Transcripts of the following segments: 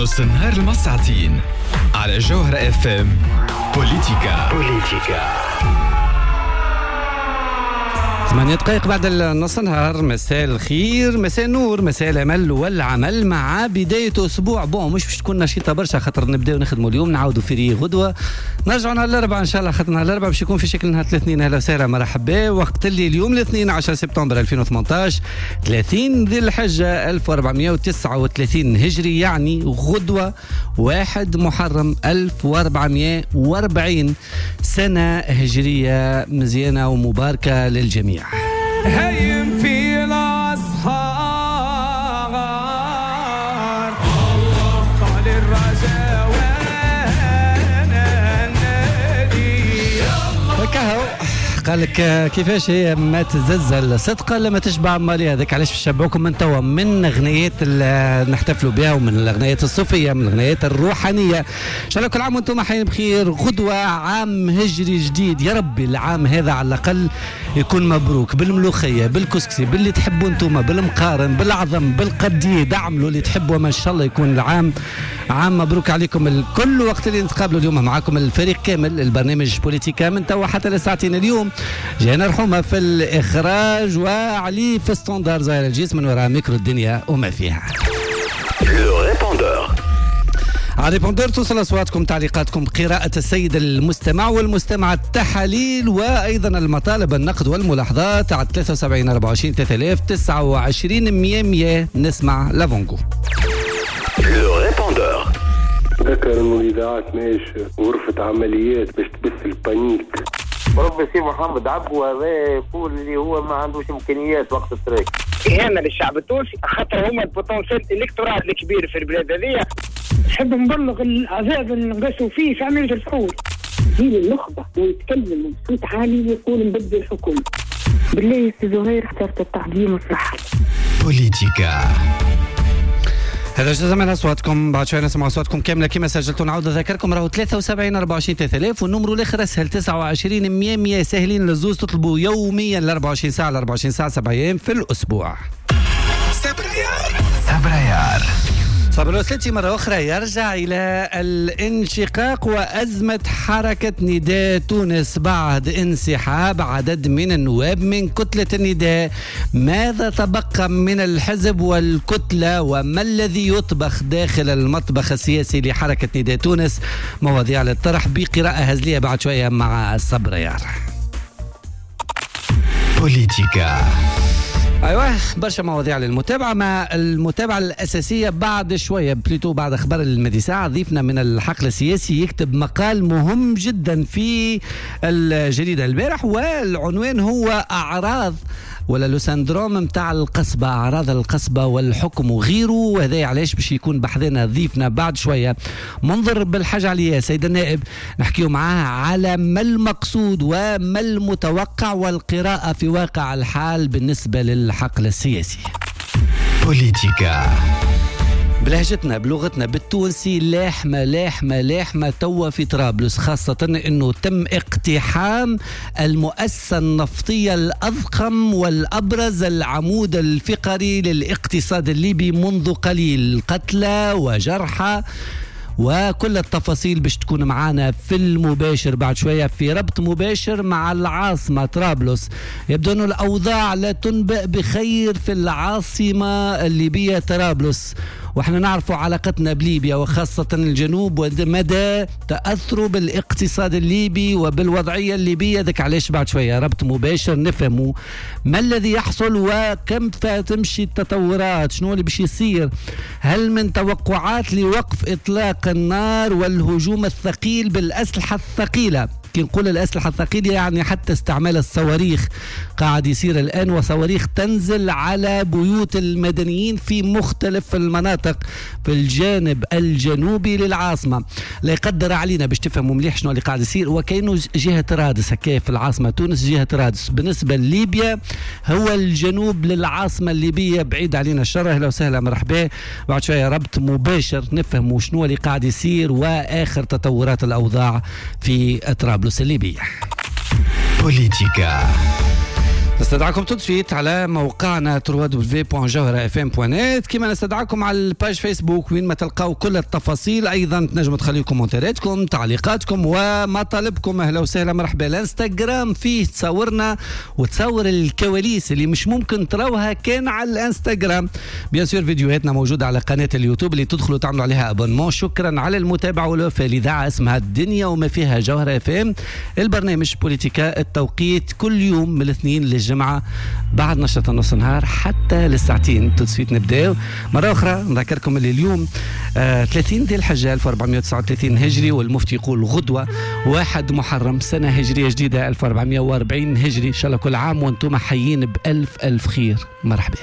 نص النهار المساعتين على جوهرة اف ام. بوليتيكا 8 دقائق بعد نص النهار. مساء الخير، مساء النور، مساء الامل والعمل مع بدايه اسبوع مش باش تكون نشيطه برشا، خاطر نبداو نخدموا اليوم، نعاودوا في غدوه، نرجعوا نهار الاربعاء ان شاء الله. خاطر نهار الاربعاء باش يكون في شكل نهار الاثنين. اهلا وسهلا، مرحبا. وقت اللي اليوم الاثنين 10 سبتمبر 2018 30 ذي الحجه 1439 هجري، يعني غدوه 1 محرم 1440 سنه هجريه مزيانه ومباركه للجميع. هيم في الأسحار الله طال الرجاء وانا النادي. كهو قال لك كيفاش هي ما تزلزل صدقا لما تشبع مالي. هذاك علاش نشبعوكم من توا من اغنيات نحتفلوا بها، ومن الاغنيات الصوفيه، من الاغنيات الروحانيه. ان شاء الله كل عام وانتم حيين بخير. غدوه عام هجري جديد، يا ربي العام هذا على الاقل يكون مبروك بالملوخيه، بالكسكسي، باللي تحبوا انتم، بالمقارن، بالعظم، بالقديد. اعملوا اللي تحبوا، ما شاء الله يكون العام عام مبروك عليكم الكل. وقت اللي نتقابلوا اليوم معكم الفريق كامل، البرنامج بوليتيكا من توا حتى لساعتين. اليوم جانا رحومه في الاخراج، وعلي في ستوندار زاير الجسم من وراء ميكرو الدنيا وما فيها. على ريبوندور توصل اصواتكم، تعليقاتكم، قراءة السيد المستمع والمستمعة، التحاليل وايضا المطالب، النقد والملاحظات على 73 24 3000 29 100. نسمع لافونغو. ذكر انه الاذاعات ماهيش غرفة عمليات باش تبث البانيك. ربي سي محمد عبو هذا يقول اللي هو ما عندوش امكانيات وقت التراك. اهانه للشعب التونسي، خاطر هما البوتنسيال الكتورال الكبير في البلاد هذه. نحب نبلغ العذاب اللي نقاسوا فيه في عملية الفحول. يجي النخبة ويتكلم بصوت عالي ويقول نبدل الحكومة. بالله يا سي زهير اخترت التعليم والصحة. بوليتيكا. هذا جزء من اصواتكم، بعد شويه نسمع اصواتكم كامله كما سجلتوا. نعاود نذكركم راهو 73 24 3000 والنمرو الاخر اسهل 29 100. ساهلين للزوز، تطلبوا يوميا ل 24 ساعه ل 24 ساعه 7 ايام في الاسبوع. سبريار صابر الوسلتي مرة أخرى يرجع إلى الانشقاق وأزمة حركة نداء تونس بعد انسحاب عدد من النواب من كتلة النداء. ماذا تبقى من الحزب والكتلة، وما الذي يطبخ داخل المطبخ السياسي لحركة نداء تونس؟ مواضيع للطرح بقراءة هزلية بعد شوية مع الصبريار. بوليتيكا. ايوه برشا مواضيع للمتابعه، مع المتابعه الاساسيه بعد شويه بليتو بعد اخبار المدي ساعه. ضيفنا من الحقل السياسي يكتب مقال مهم جدا في الجريده البارح، والعنوان هو اعراض ولا لو سندروم متاع القصبة، أعراض القصبة والحكم وغيره. وهذا علاش باش يكون بحذنا ضيفنا بعد شوية منظر بالحاجة عليا سيد النائب، نحكيو معاه على ما المقصود وما المتوقع والقراءة في واقع الحال بالنسبة للحقل السياسي. بوليتيكا بلهجتنا بلغتنا بالتونسي، لاحمة توا في طرابلس، خاصة انه تم اقتحام المؤسسة النفطية الأضخم والأبرز، العمود الفقري للاقتصاد الليبي منذ قليل. قتلى وجرحى وكل التفاصيل باش تكون معانا في المباشر بعد شوية، في ربط مباشر مع العاصمة طرابلس. يبدو أن الأوضاع لا تنبئ بخير في العاصمة الليبية طرابلس، واحنا نعرفوا علاقتنا بليبيا وخاصة الجنوب ومدى تأثره بالاقتصاد الليبي وبالوضعية الليبية. ذاك علاش بعد شوية ربط مباشر نفهموا ما الذي يحصل وكم تمشي التطورات، شنو اللي باش يصير، هل من توقعات لوقف إطلاق النار والهجوم الثقيل بالأسلحة الثقيلة. كي نقول الأسلحة الثقيلة يعني حتى استعمال الصواريخ قاعد يصير الآن، وصواريخ تنزل على بيوت المدنيين في مختلف المناطق في الجانب الجنوبي للعاصمة. لا يقدر علينا باش تفهموا مليح شنو اللي قاعد يصير. وكأنه جهة رادس هكا في العاصمة تونس، جهة رادس بالنسبة لليبيا هو الجنوب للعاصمة الليبية، بعيد علينا الشر. أهلا وسهلا، مرحبا. بعد شوية ربط مباشر نفهموا شنو اللي قاعد يصير وآخر تطورات الأوضاع في طرابلس الليبية. بوليتيكا. نستدعاكم tout de suite على موقعنا www.jawharafm.net. كما نستدعاكم على الباج فيسبوك وين ما تلقاو كل التفاصيل. ايضا تنجموا تخليوا كومنتاراتكم تعليقاتكم ومطالبكم. اهلا وسهلا مرحبا. الانستغرام فيه تصورنا وتصور الكواليس اللي مش ممكن تراوها كان على الانستغرام. بيان سور فيديوهاتنا موجوده على قناه اليوتيوب اللي تدخلوا تعملوا عليها ابونمون. شكرا على المتابعه والوفاء. الاذاعه اسمها الدنيا وما فيها جوهر اف ام. البرنامج بوليتيكا التوقيت كل يوم من الاثنين للجمعه بعد نشرة نص نهار حتى للساعتين. تسويت نبداو مرة أخرى. نذكركم اللي اليوم 30 ذي الحجة 1439 هجري والمفتي يقول غدوة 1 محرم سنة هجرية جديدة 1440 هجري. إن شاء الله كل عام وانتم حيين بألف خير. مرحبا.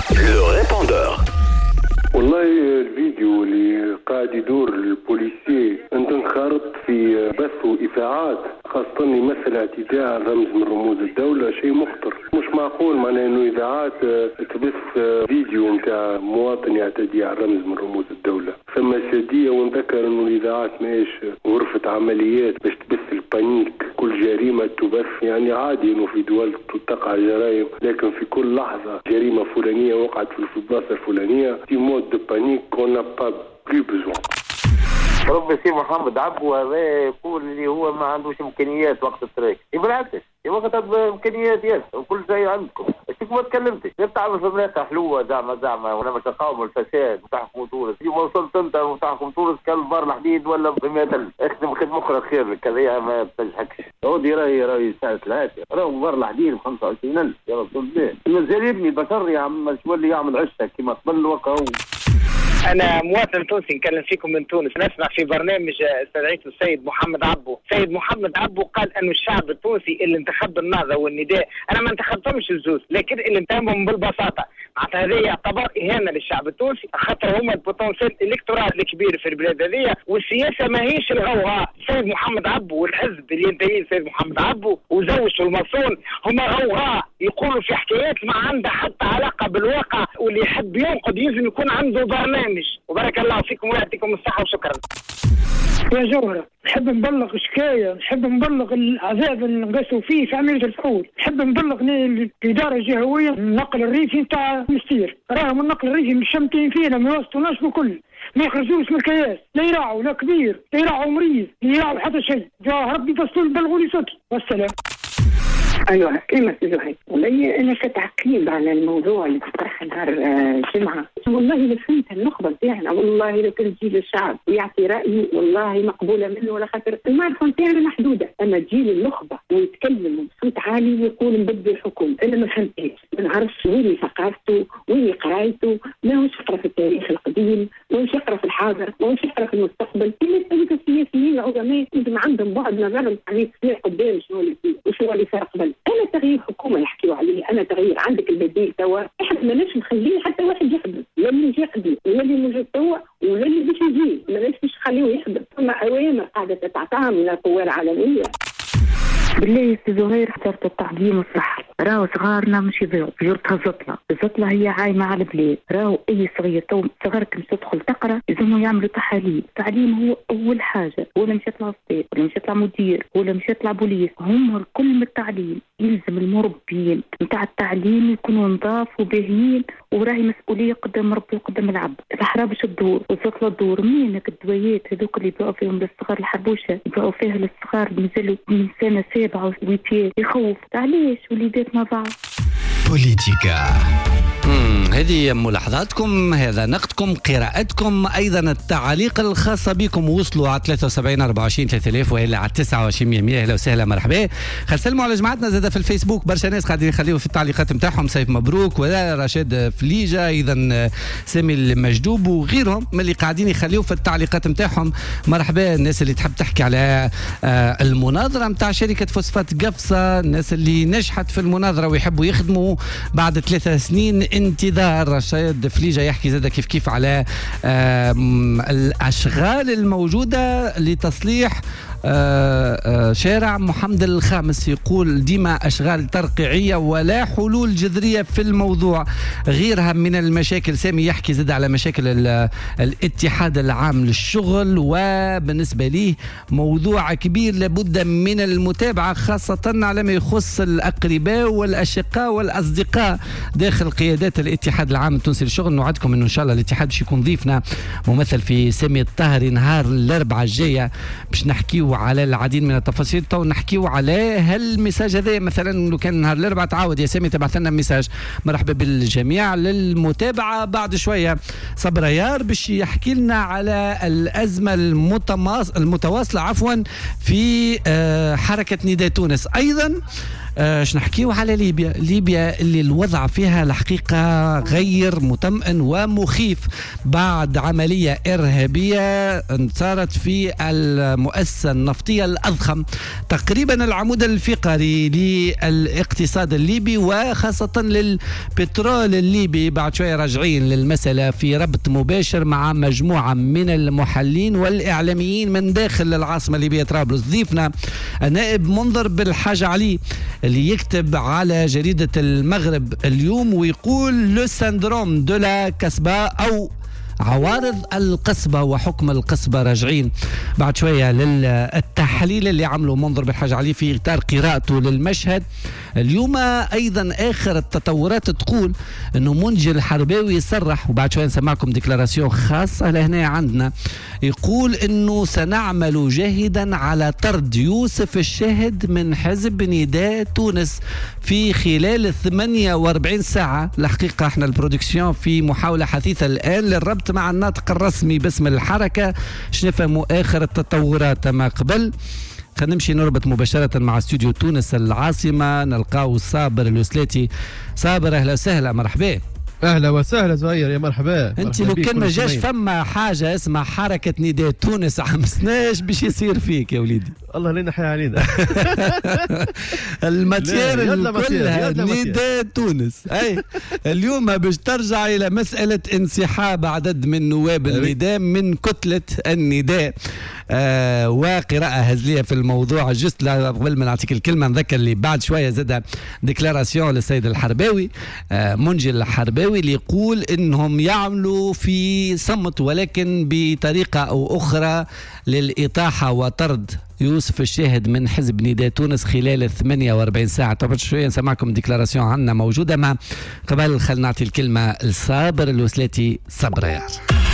والله الفيديو اللي قاعد يدور البوليسي انت انخرط في بث وإذاعات خاصة مثل اعتداء رمز من رموز الدولة شيء مخطر. مش معقول معناه انه اذاعات تبث فيديو نتاع مواطن يعتدي على رمز من رموز الدولة. ثم شدية ونذكر انه الاذاعات ماهيش غرفة عمليات باش تبث البانيك. كل جريمة تبث يعني عادي انه في دول تقع جرائم لكن في كل لحظة جريمة فلانية وقعت في البلاصة الفلانية في مود دو بانيك كون نا با بلو بيزوان. ربي سي محمد عبو هذا يقول اللي هو ما عندوش امكانيات وقت التراك. بالعكس وقت امكانيات وكل شيء عندكم. اشتك ما تكلمتش. تعمل في ملاقه حلوه زعما ونعمل تقاوم الفساد وتحكم تونس. يوم وصلت انت وتحكم تونس كالبار الحديد ولا ب100,000. اخدم خدمه اخرى خير لك هذه ما تنجحكش. عودي راهي ساعه العافيه راهو بار الحديد ب 25,000 يا رسول الله. المازال يبني بشر يا عم شو اللي يعمل عشه كما قبل وكهو. أنا مواطن تونسي نكلم فيكم من تونس. نسمع في برنامج استدعيته السيد محمد عبو. سيد محمد عبو قال أنه الشعب التونسي اللي انتخب النهضة والنداء أنا ما انتخبتهمش الزوز لكن اللي انتخبهم بالبساطة. معناتها هذه يعتبر إهانة للشعب التونسي خاطر هما البوتنسيال الإلكتورال الكبير في البلاد هذه والسياسة ماهيش الغوغاء. سيد محمد عبو والحزب اللي ينتهي سيد محمد عبو وزوجته المصون هما غوغاء يقولوا في حكايات ما عندها حتى علاقة بالواقع واللي يحب ينقد يلزم يكون عنده برنامج. وبارك الله فيكم ويعطيكم الصحة وشكرا. يا جوهرة نحب نبلغ شكاية. نحب نبلغ العذاب اللي نقاسوا فيه في عملية الفحول. نحب نبلغ الإدارة الجهوية النقل الريفي نتاع مستير. راهم النقل الريفي مش شمتين فينا ما يوصلوناش بكل ما يخرجوش من الكياس. لا يراعوا لا كبير لا يراعوا مريض لا يراعوا حتى شيء. جا ربي تصلوا يبلغوا لي صوتي والسلام. ايوه كلمة زهير. والله انا كتعقيب على الموضوع اللي طرح نهار الجمعة. والله لو فهمت النخبة نتاعنا والله لو كان جيل الشعب ويعطي رأيه والله مقبولة منه ولا خاطر المعرفة نتاعنا محدودة. اما جيل النخبة ويتكلم بصوت عالي ويقول نبدل الحكم انا ما فهمتش. ما نعرفش وين ثقافته وين قرايته. ماهوش يقرا في التاريخ القديم ماهوش يقرا في الحاضر ماهوش يقرا في المستقبل. كل السياسيين العظماء يمكن عندهم بعد نظر يعني قدام شنو اللي فيه وشنو اللي صار قبل. انا تغيير حكومه يحكيوا عليه. انا تغيير عندك البديل توا احنا ماناش نخليه حتى واحد يخدم لا اللي يقضي ولا اللي موجود توا ولا اللي باش يجي ماناش نخليه يخدم. ثم اوامر قاعده تتعطى من القوى العالميه. بالله سي زهير اخترت التعليم والصحة. راهو صغارنا مش يضيعوا جرتها الزطلة هي عايمة على البلاد. راهو اي صغير تو صغرك مش تدخل تقرا لازم يعملوا تحاليل. التعليم هو اول حاجة. ولا مش يطلع استاذ ولا مش يطلع مدير ولا مش يطلع بوليس. هم الكل من التعليم. يلزم المربين نتاع التعليم يكونوا نضاف وباهيين وراهي مسؤولية قدام ربي وقدام العبد. الحراب باش تدور والزطلة تدور. منك الدويات هذوك اللي يبيعوا فيهم للصغار الحبوشة يبيعوا فيها للصغار مازالوا من سنة 7 و8 يخوف. علاش وليداتنا ضعف. بوليتيكا. هذه ملاحظاتكم هذا نقدكم قراءتكم ايضا التعاليق الخاصه بكم وصلوا على 73 24 3000 والا على 29 100. اهلا وسهلا مرحبا. خلسلموا على جماعتنا زاده في الفيسبوك برشا ناس قاعدين يخليوا في التعليقات نتاعهم سيف مبروك ولا رشاد فليجه ايضا سامي المجدوب وغيرهم من اللي قاعدين يخليوا في التعليقات نتاعهم. مرحبا الناس اللي تحب تحكي على المناظره نتاع شركه فوسفات قفصه. الناس اللي نجحت في المناظره ويحبوا يخدموا بعد 3 سنين انتظار. رشاد فليجة يحكي زاد كيف على الأشغال الموجودة لتصليح شارع محمد الخامس يقول ديما أشغال ترقيعية ولا حلول جذرية في الموضوع غيرها من المشاكل. سامي يحكي زاد على مشاكل الاتحاد العام للشغل، وبالنسبة ليه موضوع كبير لابد من المتابعة خاصة على ما يخص الأقرباء والأشقاء والأصدقاء داخل قيادات الاتحاد العام التونسي للشغل. نوعدكم أنه إن شاء الله الاتحاد باش يكون ضيفنا ممثل في سامي الطاهري نهار الأربعاء الجاية باش نحكيو على العديد من التفاصيل. تو نحكيو على هالمساج هذا مثلا لو كان نهار الأربعاء تعاود يا سامي تبعث لنا مساج. مرحبا بالجميع للمتابعة. بعد شوية صبريار باش يحكي لنا على الأزمة المتواصلة في حركة نداء تونس. أيضا نحكيو على ليبيا اللي الوضع فيها الحقيقة غير مطمئن ومخيف بعد عملية إرهابية صارت في المؤسسة النفطية الأضخم تقريبا العمود الفقري للاقتصاد الليبي وخاصة للبترول الليبي. بعد شوية راجعين للمسألة في ربط مباشر مع مجموعة من المحللين والإعلاميين من داخل العاصمة الليبية طرابلس. ضيفنا النائب منذر بالحاج علي اللي يكتب على جريدة المغرب اليوم ويقول لو سندروم دو لا كسبة أو عوارض القصبة وحكم القصبة. راجعين بعد شوية للتحليل اللي عمله منظر بالحاج علي في إطار قراءته للمشهد اليوم. أيضا آخر التطورات تقول أنه منجي الحرباوي يصرح، وبعد شوية نسمعكم ديكلاراسيون خاصة لهنا عندنا، يقول أنه سنعمل جاهدا على طرد يوسف الشاهد من حزب نداء تونس في خلال 48 ساعة. الحقيقة احنا البرودكسيون في محاولة حثيثة الآن للربط مع الناطق الرسمي باسم الحركة شنفهموا آخر التطورات ما قبل. خلينا نمشي نربط مباشرة مع استوديو تونس العاصمة نلقاو صابر الوسلاتي. صابر أهلا وسهلا. مرحبا. اهلا وسهلا زهير يا مرحبا. انت لو كان ما جاش فما حاجه اسمها حركه نداء تونس عام سناش باش يصير فيك يا وليدي. الله لا ينحي علينا. الماتير كلها نداء تونس. اي اليوم باش ترجع الى مساله انسحاب عدد من نواب النداء من كتله النداء. وقراءة هزلية في الموضوع. جست قبل ما نعطيك الكلمة نذكر اللي بعد شوية زاد ديكلاراسيون للسيد الحرباوي منجي الحرباوي اللي يقول انهم يعملوا في صمت ولكن بطريقة او اخرى للإطاحة وطرد يوسف الشاهد من حزب نداء تونس خلال 48 ساعة. طبعا شوية نسمعكم ديكلاراسيون عنا موجودة. ما قبل خلينا نعطي الكلمة لصابر الوسلاتي. صبريار.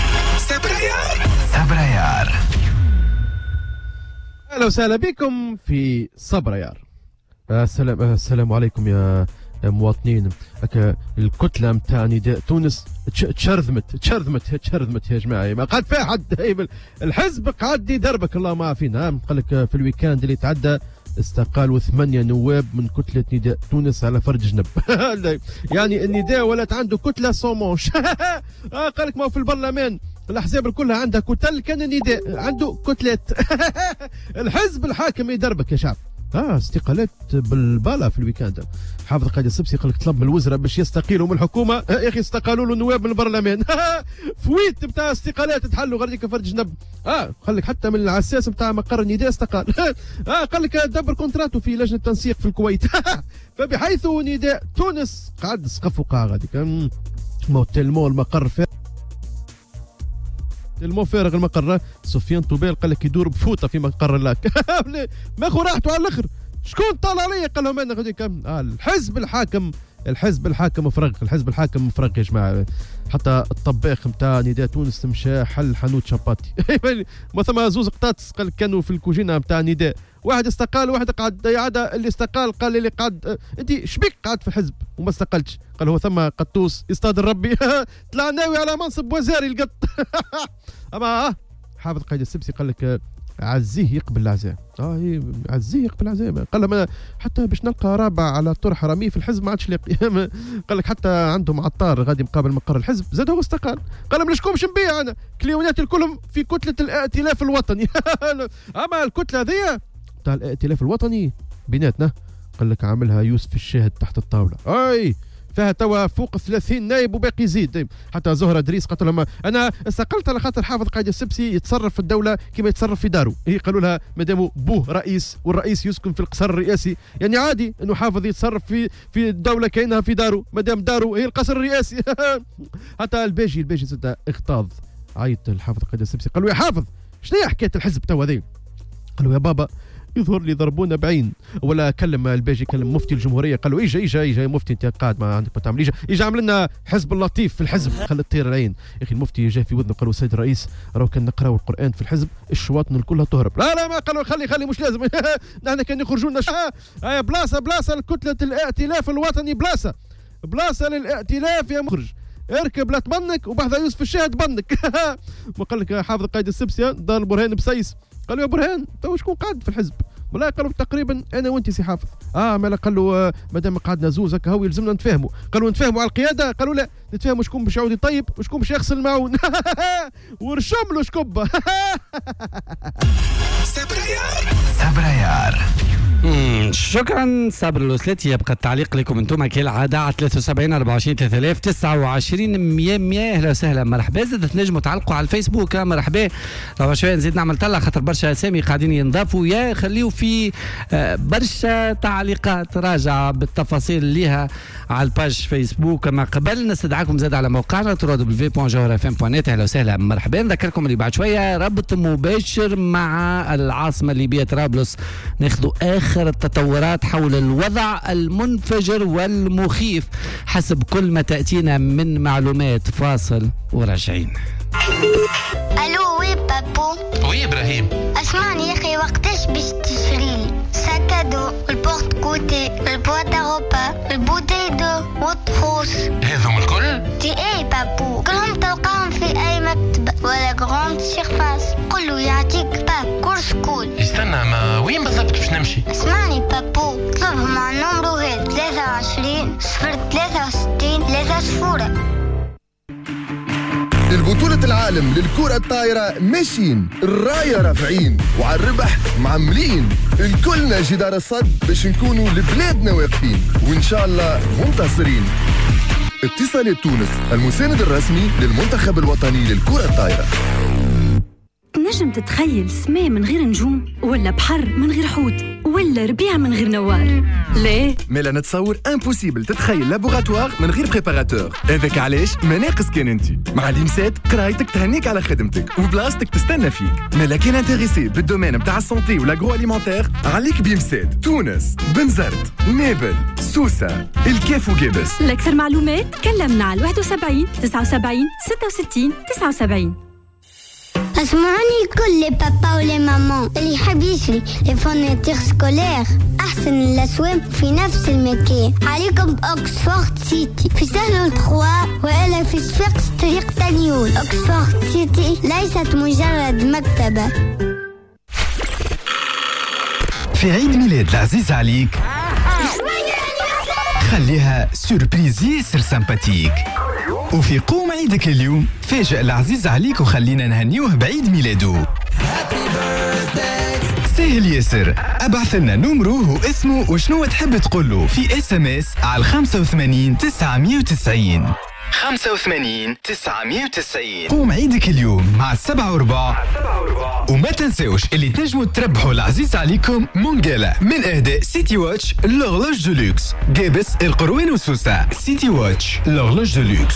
اهلا وسهلا بكم في صبريار. السلام عليكم يا مواطنين. الكتله نتاع نداء تونس تشرذمت يا جماعه. ما قعد فيها حد. الحزب قعد يدربك الله ما عافينا. قال لك في الويكاند اللي تعدى استقالوا 8 نواب من كتله نداء تونس على فرج جنب. يعني النداء ولات عنده كتله صومونش. قال لك ما هو في البرلمان الاحزاب الكلها عندها كتل، كان النداء عنده كتلات. الحزب الحاكم يدربك يا شعب. استقالات بالبالا في الويكاند. حافظ قائد السبسي قال لك طلب من الوزراء باش يستقيلوا من الحكومه. يا اخي استقالوا له نواب من البرلمان. فويت بتاع استقالات تحلوا غير فرج جنب. قال لك حتى من العساس بتاع مقر النداء استقال. قال لك دبر كونتراتو في لجنه تنسيق في الكويت. فبحيث نداء تونس قعد سقف وقع غاديك. تلمو المقر فارغ المقر. سفيان طوبيل قال لك يدور بفوطه في مقر اللاك. ماخو راحته على الاخر. شكون طال عليا قال لهم انا غادي الحزب الحاكم مفرغ. الحزب الحاكم مفرغ يا جماعه. حتى الطباخ نتاع نداء تونس مشى حل حانوت شاباتي. ما ثم زوز قطاطس قال كانوا في الكوجينه نتاع نداء. واحد استقال وواحد قعد يعاد. اللي استقال قال لي قعد انت شبيك قعد في الحزب وما استقلتش. قال هو ثم قطوس يصطاد الربي. طلع ناوي على منصب وزاري القط. اما حافظ قائد السبسي قال لك عزيه يقبل العزاء. عزيه يقبل العزاء. قال لهم حتى باش نلقى رابع على طرح رميه في الحزب ما عادش لاقي. قال لك حتى عندهم عطار غادي مقابل مقر الحزب زاد هو استقال. قال لهم لشكون باش نبيع انا كليونات الكلهم في كتله الائتلاف الوطني. اما الكتله هذه تاع الائتلاف الوطني بيناتنا قال لك عاملها يوسف الشاهد تحت الطاوله. فيها توا فوق 30 نائب وباقي يزيد. حتى زهره دريس قالت لهم انا استقلت على خاطر حافظ قايد السبسي يتصرف في الدوله كما يتصرف في داره. هي قالوا لها مادام بوه رئيس والرئيس يسكن في القصر الرئاسي يعني عادي انه حافظ يتصرف في الدوله كانها في داره مادام داره هي القصر الرئاسي. حتى الباجي زاد اغتاظ عيط الحافظ قايد السبسي قالوا يا حافظ شنو هي حكايه الحزب توا ذي؟ قالوا يا بابا يظهر لي ضربونا بعين. ولا كلم الباجي كلم مفتي الجمهوريه قال له اجا مفتي انت قاعد ما عندك ما تعمل اجا عمل لنا حزب اللطيف في الحزب خلت تطير العين. يا اخي المفتي جاء في ودنه قال له سيد الرئيس راهو كان نقراو القران في الحزب الشواطن كلها تهرب. لا ما قالوا خلي مش لازم. نحن كان يخرجوا لنا بلاصه لكتله الائتلاف الوطني بلاصه للائتلاف يا مخرج اركب لا تبنك وبحذا يوسف الشاهد بنك. ما قال لك حافظ قايد السبسي دار برهان بسيس قال له يا برهان تو شكون قاعد في الحزب؟ والله قالوا تقريبا انا وانت سي حافظ. ما قال له مادام قعدنا زوز هكا هو يلزمنا نتفاهموا. قالوا نتفاهموا على القياده قالوا لا نتفاهموا شكون باش يعود يطيب وشكون باش يغسل المعون. ورشم له شكبه. سبريار. شكرا صابر الوسلاتي. يبقى التعليق لكم انتم كالعاده على 73 24 3000 29 100. اهلا وسهلا مرحبا. زاد تنجموا تعلقوا على الفيسبوك مرحبا. طبعا شويه نزيد نعمل طلع خاطر برشا اسامي قاعدين ينضافوا يا خليوا في برشا تعليقات راجعه بالتفاصيل ليها على الباج فيسبوك. كما قبل نستدعاكم زاد على موقعنا www.jawharfm.net. اهلا وسهلا مرحبا. نذكركم اللي بعد شويه ربط مباشر مع العاصمه الليبيه طرابلس ناخذوا اخر التطورات حول الوضع المنفجر والمخيف حسب كل ما تأتينا من معلومات. فاصل وراجعين. الو وي بابو. وي ابراهيم. اسمعني يا اخي وقتاش باش تشريلي ساكادو البورت كوتي البوات اوروبا البوتيدو والطفوس هذوم الكل؟ تي اي بابو كلهم تلقاهم في اي مكتب ولا جراند سيرفاس. قلو يعطيك باب كورس كول. استنى ما وين بالضبط باش نمشي؟ اسمعني بابو اطلبهم على النمرو هاد 23 063 3 0. البطولة العالم للكرة الطايرة ماشيين الراية رافعين وعلى الربح معملين. الكلنا جدار الصد باش نكونوا لبلادنا واقفين وإن شاء الله منتصرين. اتصالات تونس المساند الرسمي للمنتخب الوطني للكرة الطايرة. نجم تتخيل سماء من غير نجوم ولا بحر من غير حوت ولا ربيع من غير نوار؟ ليه؟ مالا نتصور امبوسيبل تتخيل لابوغاتوار من غير بريباراتور. هذاك علاش ما ناقص كان انت مع ليمسات قرايتك تهنيك على خدمتك وبلاصتك تستنى فيك. مالا كان انتريسي بالدومين نتاع السونتي ولاغرو اليمونتير عليك بيمسات تونس بنزرت نابل سوسه الكاف وقابس. لاكثر معلومات كلمنا على 71 79 66 79. اسمعوني كل لي بابا ولي ماما اللي يحب يشري لي فورنيتير سكولير احسن الاسواق في نفس المكان. عليكم باوكسفورد سيتي في سهل 3 والا في صفاقس طريق تانيول. اوكسفورد سيتي ليست مجرد مكتبه. في عيد ميلاد العزيز عليك خليها سوربريز ياسر سمباتيك. وفي قوم عيدك اليوم فاجأ العزيز عليك وخلينا نهنيوه بعيد ميلاده. سهل ياسر ابعث لنا نمره واسمه وشنو تحب تقوله في SMS على 85 990 85 990. قوم عيدك اليوم مع 7 وما تنساوش اللي تنجموا تربحوا العزيز عليكم مونجالا من اهداء سيتي واتش لورلوج دو لوكس. قابس القروين وسوسة. سيتي واتش لورلوج دو لوكس.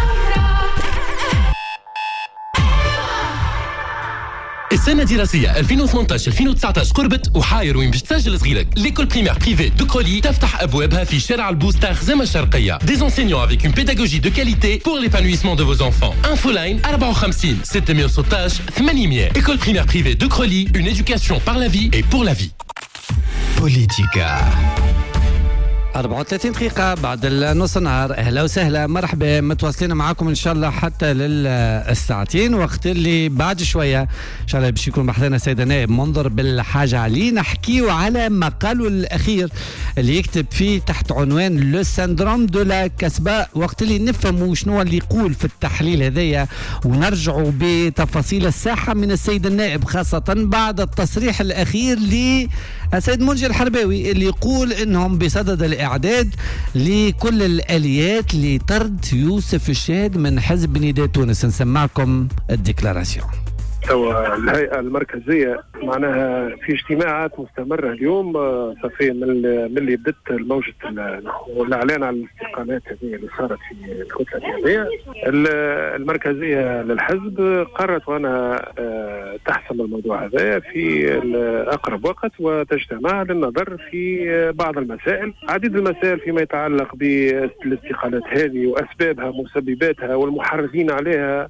السنة الدراسية 2018-2019 قربت وحاير وين باش تسجل صغيرك. ليكول بريمير بريفي دو كولي تفتح أبوابها في شارع البوستار خزامة الشرقية. Des enseignants avec une pédagogie de qualité pour l'épanouissement de vos enfants. Infoline 54 616 800. École primaire privée de Crolly, une éducation par la vie et pour la vie. بوليتيكا 34 دقيقة بعد النص نهار. أهلا وسهلا مرحبا متواصلين معاكم إن شاء الله حتى للساعتين. وقت اللي بعد شوية إن شاء الله باش يكون بحثنا السيد نائب منظر بالحاجة عليه نحكيه على مقاله الأخير اللي يكتب فيه تحت عنوان لو سندروم دو لا كسباء. وقت اللي نفهموا شنو اللي يقول في التحليل هذايا ونرجعوا بتفاصيل الساحة من السيد النائب خاصة بعد التصريح الأخير للسيد منجي الحرباوي اللي يقول إنهم بصدد الإعداد لكل الآليات لطرد يوسف الشاهد من حزب نداء تونس. نسمعكم الديكلاراسيون. توا الهيئة المركزية معناها في اجتماعات مستمرة اليوم صافي من اللي بدت الموجة والإعلان على الاستقالات هذه اللي صارت في الكتلة الرياضية. المركزية للحزب قررت وأنا تحسم الموضوع هذا في أقرب وقت وتجتمع للنظر في بعض المسائل، عديد المسائل فيما يتعلق بالاستقالات هذه وأسبابها ومسبباتها والمحرضين عليها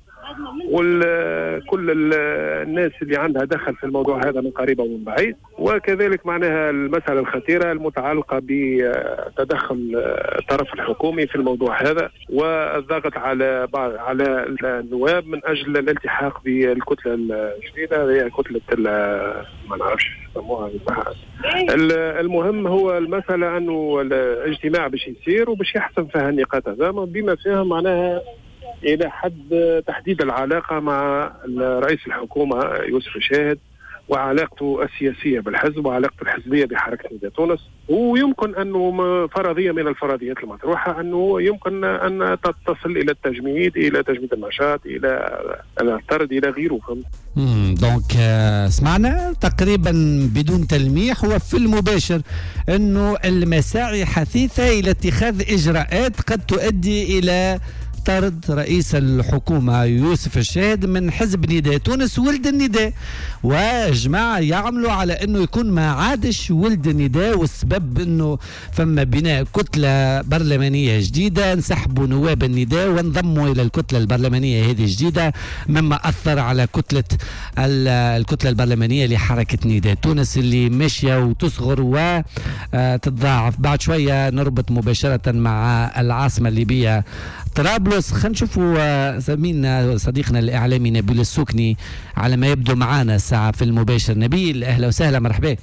وكل الناس اللي عندها دخل في الموضوع هذا من قريب ومن بعيد، وكذلك معناها المسألة الخطيرة المتعلقة بتدخل الطرف الحكومي في الموضوع هذا والضغط على النواب من أجل الالتحاق بالكتلة الجديدة هي كتلة ما نعرفش يسموها. المهم هو المسألة أنه الاجتماع باش يصير وباش يحسم فيها النقاط هذا بما فيها معناها إلى حد تحديد العلاقة مع رئيس الحكومة يوسف الشاهد وعلاقته السياسية بالحزب وعلاقته الحزبية بحركة نداء تونس. ويمكن أنه فرضية من الفرضيات المطروحة أنه يمكن أن تصل إلى التجميد، إلى تجميد النشاط، إلى الطرد، إلى غيره. دونك سمعنا تقريبا بدون تلميح وفي المباشر أنه المساعي حثيثة إلى اتخاذ إجراءات قد تؤدي إلى طرد رئيس الحكومة يوسف الشاهد من حزب نداء تونس ولد النداء، وجماعة يعملوا على أنه يكون ما عادش ولد النداء، والسبب أنه فما بناء كتلة برلمانية جديدة، انسحبوا نواب النداء وانضموا إلى الكتلة البرلمانية هذه الجديدة، مما أثر على الكتلة البرلمانية لحركة نداء تونس اللي ماشية وتصغر وتتضاعف. بعد شوية نربط مباشرة مع العاصمة الليبية طرابلس. خلينا نشوفوا زميلنا صديقنا الإعلامي نبيل السكني على ما يبدو معانا الساعة في المباشر. نبيل أهلا وسهلا، مرحبا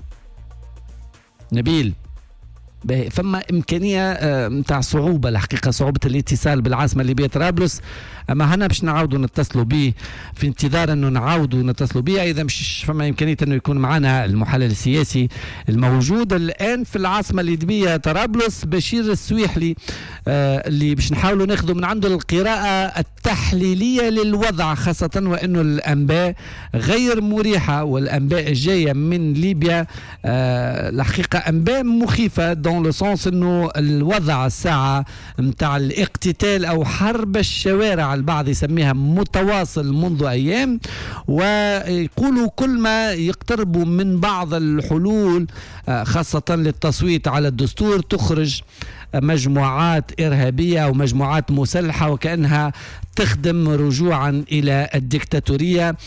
نبيل. فما إمكانية متاع صعوبة الحقيقة، صعوبة الاتصال بالعاصمة الليبية طرابلس، أما هنا باش نعاودوا نتصلوا به في انتظار أنه نعاودوا نتصلوا به. إذا مش فما إمكانية أنه يكون معنا المحلل السياسي الموجود الآن في العاصمة الليبية طرابلس بشير السويحلي اللي باش نحاولوا ناخذوا من عنده القراءة التحليلية للوضع، خاصة وأنه الأنباء غير مريحة والأنباء الجاية من ليبيا الحقيقة أنباء مخيفة دون لو سونس أنه الوضع الساعة متاع الاقتتال أو حرب الشوارع البعض يسميها متواصل منذ أيام، ويقولوا كل ما يقتربوا من بعض الحلول خاصة للتصويت على الدستور تخرج مجموعات إرهابية أو مجموعات مسلحة وكأنها تخدم رجوعا إلى الدكتاتورية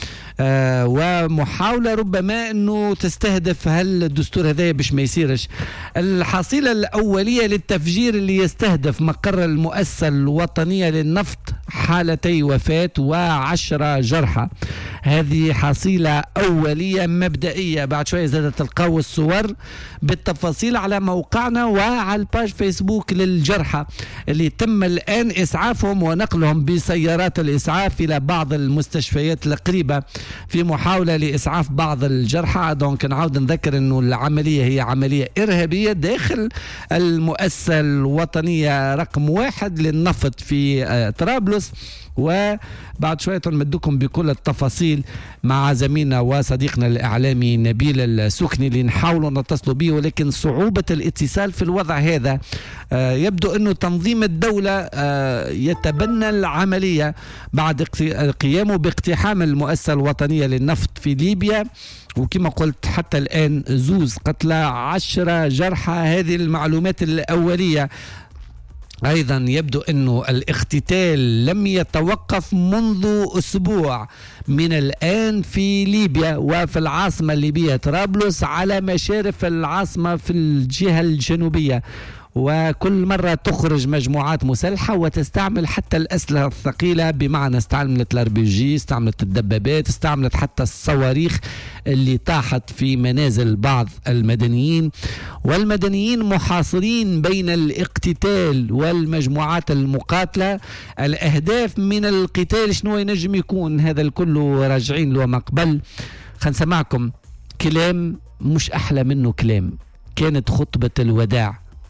ومحاولة ربما أنه تستهدف هل الدستور هذا باش ما يصيرش. الحصيلة الأولية للتفجير اللي يستهدف مقر المؤسسة الوطنية للنفط حالتي وفاة و10 جرحى، هذه حصيلة أولية مبدئية. بعد شوية زادت تلقاو الصور بالتفاصيل على موقعنا وعلى الباج فيسبوك للجرحى اللي تم الآن إسعافهم ونقلهم بسيارات الإسعاف إلى بعض المستشفيات القريبة في محاولة لإسعاف بعض الجرحى. دونك نعاود نذكر أنه العملية هي عملية إرهابية داخل المؤسسة الوطنية رقم 1 للنفط في طرابلس، وبعد شوية نمدكم بكل التفاصيل مع زميلنا وصديقنا الإعلامي نبيل السكني اللي نحاولوا نتصلوا به، ولكن صعوبة الاتصال في الوضع هذا يبدو أنه تنظيم الدولة يتبنى العملية بعد قيامه باقتحام المؤسسة الوطنية للنفط في ليبيا، وكما قلت حتى الآن 2 قتلى 10 جرحى. هذه المعلومات الأولية. أيضا يبدو أنه الاقتتال لم يتوقف منذ أسبوع من الآن في ليبيا وفي العاصمة الليبية طرابلس على مشارف العاصمة في الجهة الجنوبية، وكل مرة تخرج مجموعات مسلحة وتستعمل حتى الأسلحة الثقيلة، بمعنى استعملت الاربيجي، استعملت الدبابات، استعملت حتى الصواريخ اللي طاحت في منازل بعض المدنيين، والمدنيين محاصرين بين الاقتتال والمجموعات المقاتلة. الأهداف من القتال شنو ينجم يكون؟ هذا الكل راجعين له ما قبل. خلينا نسمعكم كلام مش أحلى منه كلام، كانت خطبة الوداع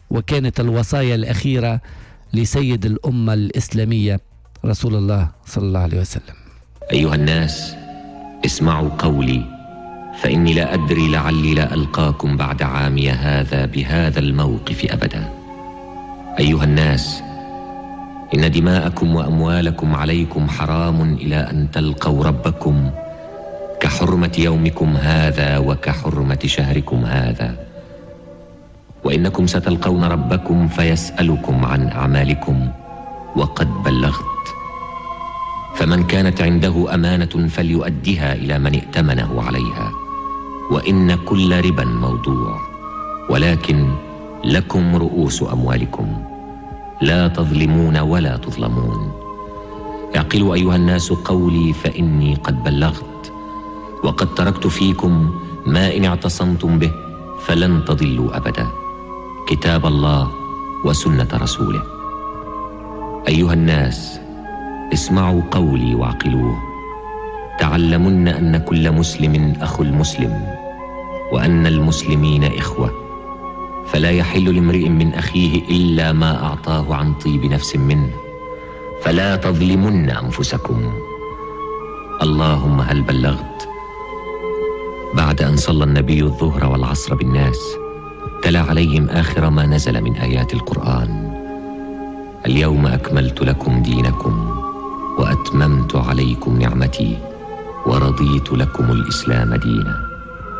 وكانت الوصايا الأخيرة لسيد الأمة الإسلامية رسول الله صلى الله عليه وسلم. أيها الناس اسمعوا قولي، فإني لا أدري لعلي لا ألقاكم بعد عامي هذا بهذا الموقف أبدا. أيها الناس إن دماءكم وأموالكم عليكم حرام إلى أن تلقوا ربكم كحرمة يومكم هذا وكحرمة شهركم هذا، وإنكم ستلقون ربكم فيسألكم عن أعمالكم وقد بلغت، فمن كانت عنده أمانة فليؤدها إلى من ائتمنه عليها، وإن كل ربا موضوع، ولكن لكم رؤوس أموالكم لا تظلمون ولا تظلمون. اعقلوا أيها الناس قولي، فإني قد بلغت، وقد تركت فيكم ما إن اعتصمتم به فلن تضلوا أبدا، كتاب الله وسنة رسوله. أيها الناس اسمعوا قولي واعقلوه، تعلمن أن كل مسلم أخو المسلم، وأن المسلمين إخوة، فلا يحل لامرئ من أخيه إلا ما أعطاه عن طيب نفس منه، فلا تظلمن أنفسكم. اللهم هل بلغت؟ بعد أن صلى النبي الظهر والعصر بالناس تلا عليهم آخر ما نزل من آيات القرآن: اليوم أكملت لكم دينكم وأتممت عليكم نعمتي ورضيت لكم الإسلام دينا.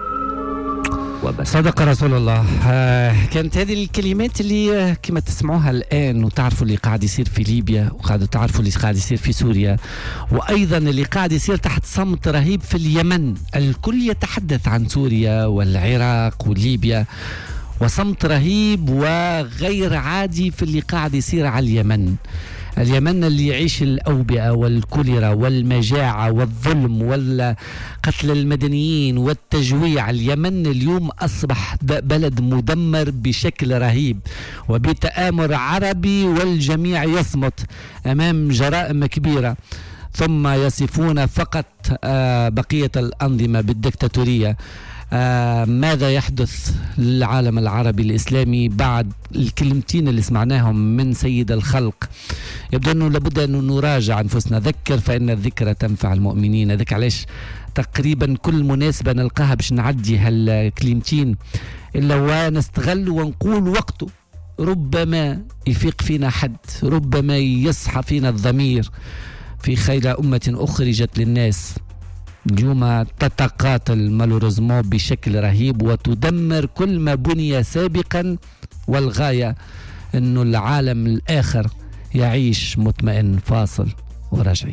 صدق رسول الله. كانت هذه الكلمات اللي كما تسمعوها الآن وتعرفوا اللي قاعد يصير في ليبيا، وقاعد تعرفوا اللي قاعد يصير في سوريا، وأيضا اللي قاعد يصير تحت صمت رهيب في اليمن. الكل يتحدث عن سوريا والعراق وليبيا، وصمت رهيب وغير عادي في اللي قاعد يصير على اليمن. اليمن اللي يعيش الأوبئة والكوليرا والمجاعة والظلم والقتل المدنيين والتجويع. اليمن اليوم أصبح بلد مدمر بشكل رهيب، وبتآمر عربي والجميع يصمت أمام جرائم كبيرة، ثم يصفون فقط بقية الأنظمة بالدكتاتورية. ماذا يحدث للعالم العربي الإسلامي بعد الكلمتين اللي سمعناهم من سيد الخلق؟ يبدو أنه لابد أن نراجع أنفسنا. ذكر فإن الذكرى تنفع المؤمنين. ذلك علاش تقريبا كل مناسبة نلقاها باش نعدي هالكلمتين إلا ونستغل ونقول وقته. ربما يفيق فينا حد، ربما يصحى فينا الضمير في خير أمة أخرجت للناس. اليوم تتقاتل مالوريزمون بشكل رهيب وتدمر كل ما بني سابقا، والغاية أنه العالم الآخر يعيش مطمئن. فاصل وراجعين.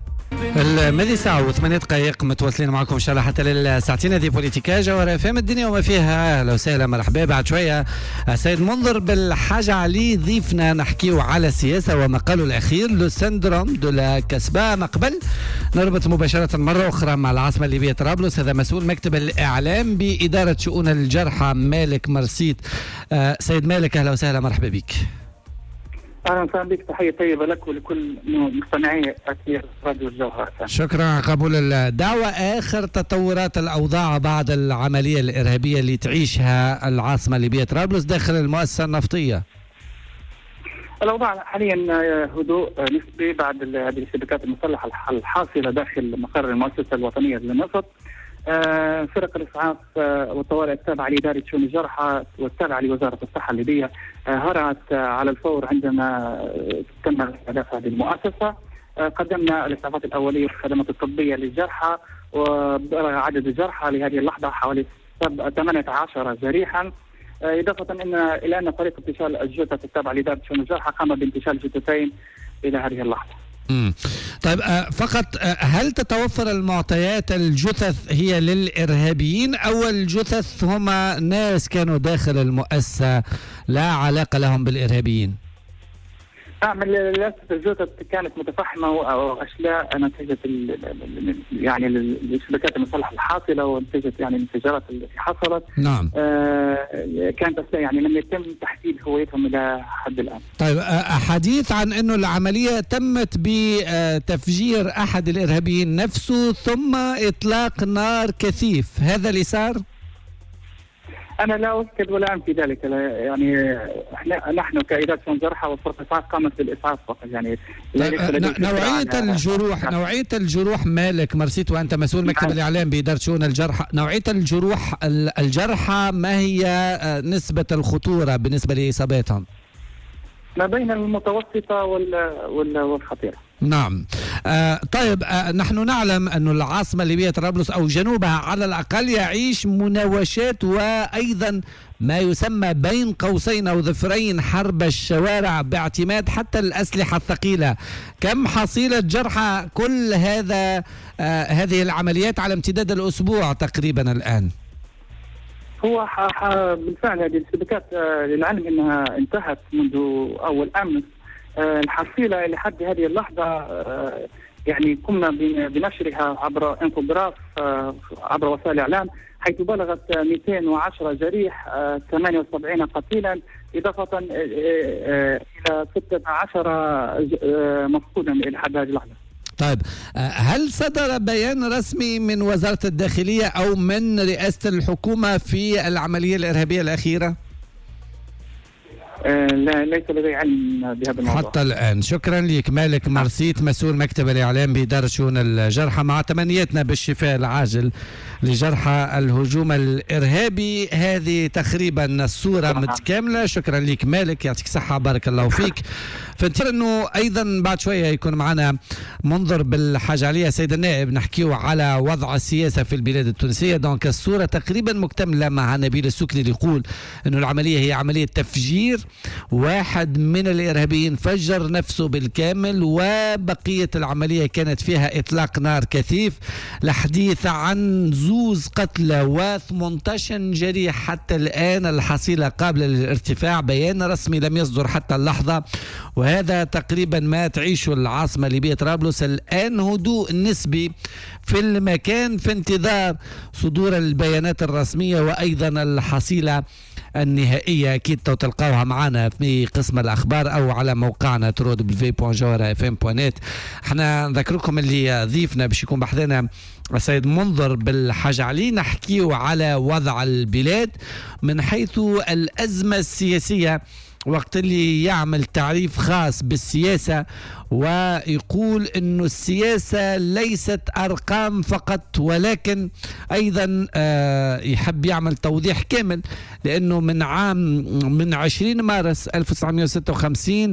الماضي ساعة و8 دقائق متواصلين معكم إن شاء الله حتى للساعتين. هذه بوليتيكا جوهر فهم الدنيا وما فيها. أهلا وسهلا مرحبا. بعد شوية السيد منظر بالحاجة علي ضيفنا نحكيو على السياسة ومقاله الأخير لو سندروم دو لا كسبة. ما قبل نربط مباشرة مرة أخرى مع العاصمة الليبية طرابلس. هذا مسؤول مكتب الإعلام بإدارة شؤون الجرحى مالك مرسيت. سيد مالك أهلا وسهلا مرحبا بك. اهلا وسهلا بك، تحيه طيبه لك ولكل مستمعي اثير راديو الجوهر. شكرا على قبول الدعوه. اخر تطورات الاوضاع بعد العمليه الارهابيه اللي تعيشها العاصمه الليبيه طرابلس داخل المؤسسه النفطيه. الاوضاع حاليا هدوء نسبي بعد هذه الاشتباكات المسلحه الحاصله داخل مقر المؤسسه الوطنيه للنفط. فرق الاسعاف والطوارئ التابعه لاداره شؤون الجرحى والتابعه لوزاره الصحه الليبيه هرعت على الفور عندما تم استهداف هذه المؤسسه. قدمنا الاسعافات الاوليه والخدمات الطبيه للجرحى، وبلغ عدد الجرحى لهذه اللحظه حوالي 18 جريحا. اضافه الى ان فريق انتشال الجثث التابع لاداره شؤون الجرحى قام بانتشال جثتين الى هذه اللحظه. طيب فقط هل تتوفر المعطيات الجثث هي للإرهابيين أو الجثث هم ناس كانوا داخل المؤسسة لا علاقة لهم بالإرهابيين؟ نعم للأسف الجثث كانت متفحمة أو أشلاء نتيجة يعني الاشتباكات المسلحة الحاصلة ونتيجة يعني الانفجارات التي حصلت. نعم. كانت أشلاء يعني لم يتم تحديد هويتهم إلى حد الآن. طيب حديث عن أنه العملية تمت بتفجير أحد الإرهابيين نفسه ثم إطلاق نار كثيف، هذا اللي صار؟ أنا لا أؤكد ولا أنفي ذلك، يعني نحن كإدارة جرحى وفرقة إسعاف قامت بالإسعاف فقط. يعني نوعية الجروح مالك مرسيت وأنت مسؤول مكتب الإعلام بإدارة شؤون الجرحى، نوعية الجرحى ما هي نسبة الخطورة بالنسبة لإصاباتهم؟ ما بين المتوسطة والخطيرة. نعم. طيب نحن نعلم أن العاصمة الليبية طرابلس أو جنوبها على الأقل يعيش مناوشات وأيضا ما يسمى بين قوسين أو ظفرين حرب الشوارع باعتماد حتى الأسلحة الثقيلة. كم حصيلة جرحى كل هذه العمليات على امتداد الأسبوع تقريبا الآن؟ هو بالفعل هذه الاشتباكات للعلم أنها انتهت منذ أول أمس. الحصيلة لحد هذه اللحظة يعني قمنا بنشرها عبر انفوجراف عبر وسائل الإعلام، حيث بلغت 210 جريح، 78 قتيلا، إضافة إلى 16 مفقودا لحد هذه اللحظة. طيب هل صدر بيان رسمي من وزارة الداخلية أو من رئاسة الحكومة في العملية الإرهابية الأخيرة؟ لا، ليس لدي علم بهذا الموضوع حتى الآن. شكرا لك. مالك مرسيت مسؤول مكتب الإعلام بإدارة شؤون الجرحى، مع تمنياتنا بالشفاء العاجل لجرحى الهجوم الإرهابي. هذه تقريبا الصورة متكاملة. شكرا لك مالك، يعطيك صحة، بارك الله فيك. فانتظر انه ايضا بعد شويه يكون معنا منظر بالحاجه عليها سيد النائب، نحكيو على وضع السياسه في البلاد التونسيه. دونك الصوره تقريبا مكتمله مع نبيل السكري اللي يقول انه العمليه هي عمليه تفجير، واحد من الارهابيين فجر نفسه بالكامل، وبقيه العمليه كانت فيها اطلاق نار كثيف. الحديث عن زوز قتلى و18 جريح حتى الان، الحصيله قابله للارتفاع. بيان رسمي لم يصدر حتى اللحظه، وهذا تقريبا ما تعيشه العاصمة الليبية طرابلس الآن. هدوء نسبي في المكان في انتظار صدور البيانات الرسمية وأيضا الحصيلة النهائية. أكيد تلقاوها معنا في قسم الأخبار أو على موقعنا www.jawhara.fm.net. احنا نذكركم اللي ضيفنا باش يكون بحثنا السيد منظر بالحاج علي، نحكيه على وضع البلاد من حيث الأزمة السياسية، وقت اللي يعمل تعريف خاص بالسياسة ويقول انه السياسة ليست ارقام فقط، ولكن ايضا يحب يعمل توضيح كامل، لانه من 20 مارس 1956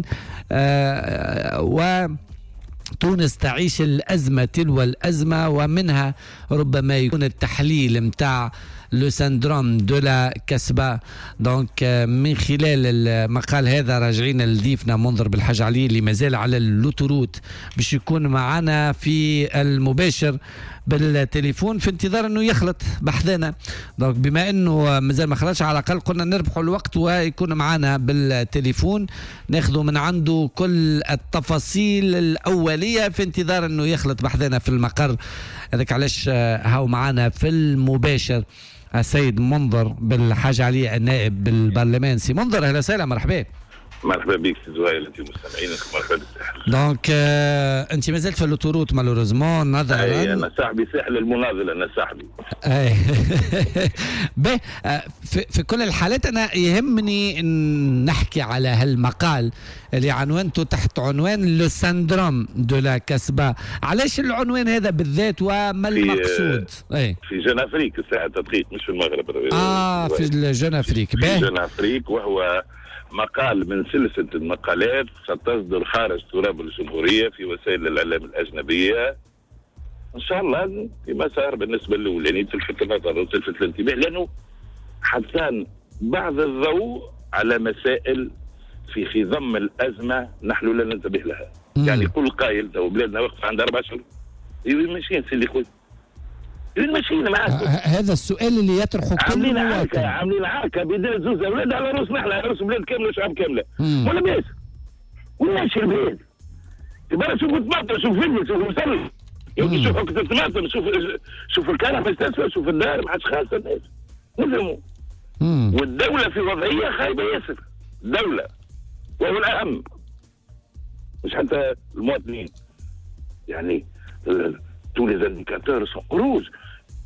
تونس تعيش الأزمة تلو الأزمة، ومنها ربما يكون التحليل متاع لو سندروم دو لا كسبة. دونك من خلال المقال هذا راجعين لضيفنا منظر بالحاج علي اللي مازال على اللوتروت باش يكون معنا في المباشر بالتليفون في انتظار انه يخلط بحثنا. دونك بما انه مازال ما خلطش، على الاقل قلنا نربحوا الوقت ويكون معنا بالتليفون ناخذوا من عنده كل التفاصيل الاوليه في انتظار انه يخلط بحثنا في المقر. هذاك علاش هاو معنا في المباشر السيد منظر بالحاج علي النائب بالبرلمان. سي منظر اهلا وسهلا، مرحبا. مرحبا بك سي زهير، انت مستمعينك، مرحبا بالساحل. دونك انت مازلت في اللوتوروت مالوريزمون نظرا. اي انا صاحبي ساحل المناضل، انا صاحبي. اي في كل الحالات انا يهمني ان نحكي على هالمقال اللي عنوانته تحت عنوان لو سندروم دو لا كسبة. علاش العنوان هذا بالذات وما المقصود؟ في جن افريك ساعه تدقيق، مش في المغرب. في جن افريك. في جن افريك، وهو مقال من سلسلة المقالات ستصدر خارج تراب الجمهورية في وسائل الإعلام الأجنبية إن شاء الله في مسار بالنسبة الأول، يعني تلفت النظر وتلفت الانتباه، لأنه حتى بعض الضوء على مسائل في خضم الأزمة نحن لا ننتبه لها. يعني كل قائل تو بلادنا وقف عند 4 شهور ماشيين سيدي خويا، ماشيين معاك. هذا السؤال اللي يطرحه كل مواطن. عاملين عركه بدال زوز اولاد على روسنا، احنا على روس بلاد كامله وشعب كامله. ولا بيس وماشي البلاد. تبقى شوف الطماطم، شوف فلفل، شوف مسلم، شوف حكة الطماطم، شوف الكهرباء تسوى، شوف الدار ما حدش خالص الناس. نفهموا. والدوله في وضعيه خايبه ياسر. الدوله وهو الاهم، مش حتى المواطنين. يعني tous les indicateurs sont rouges.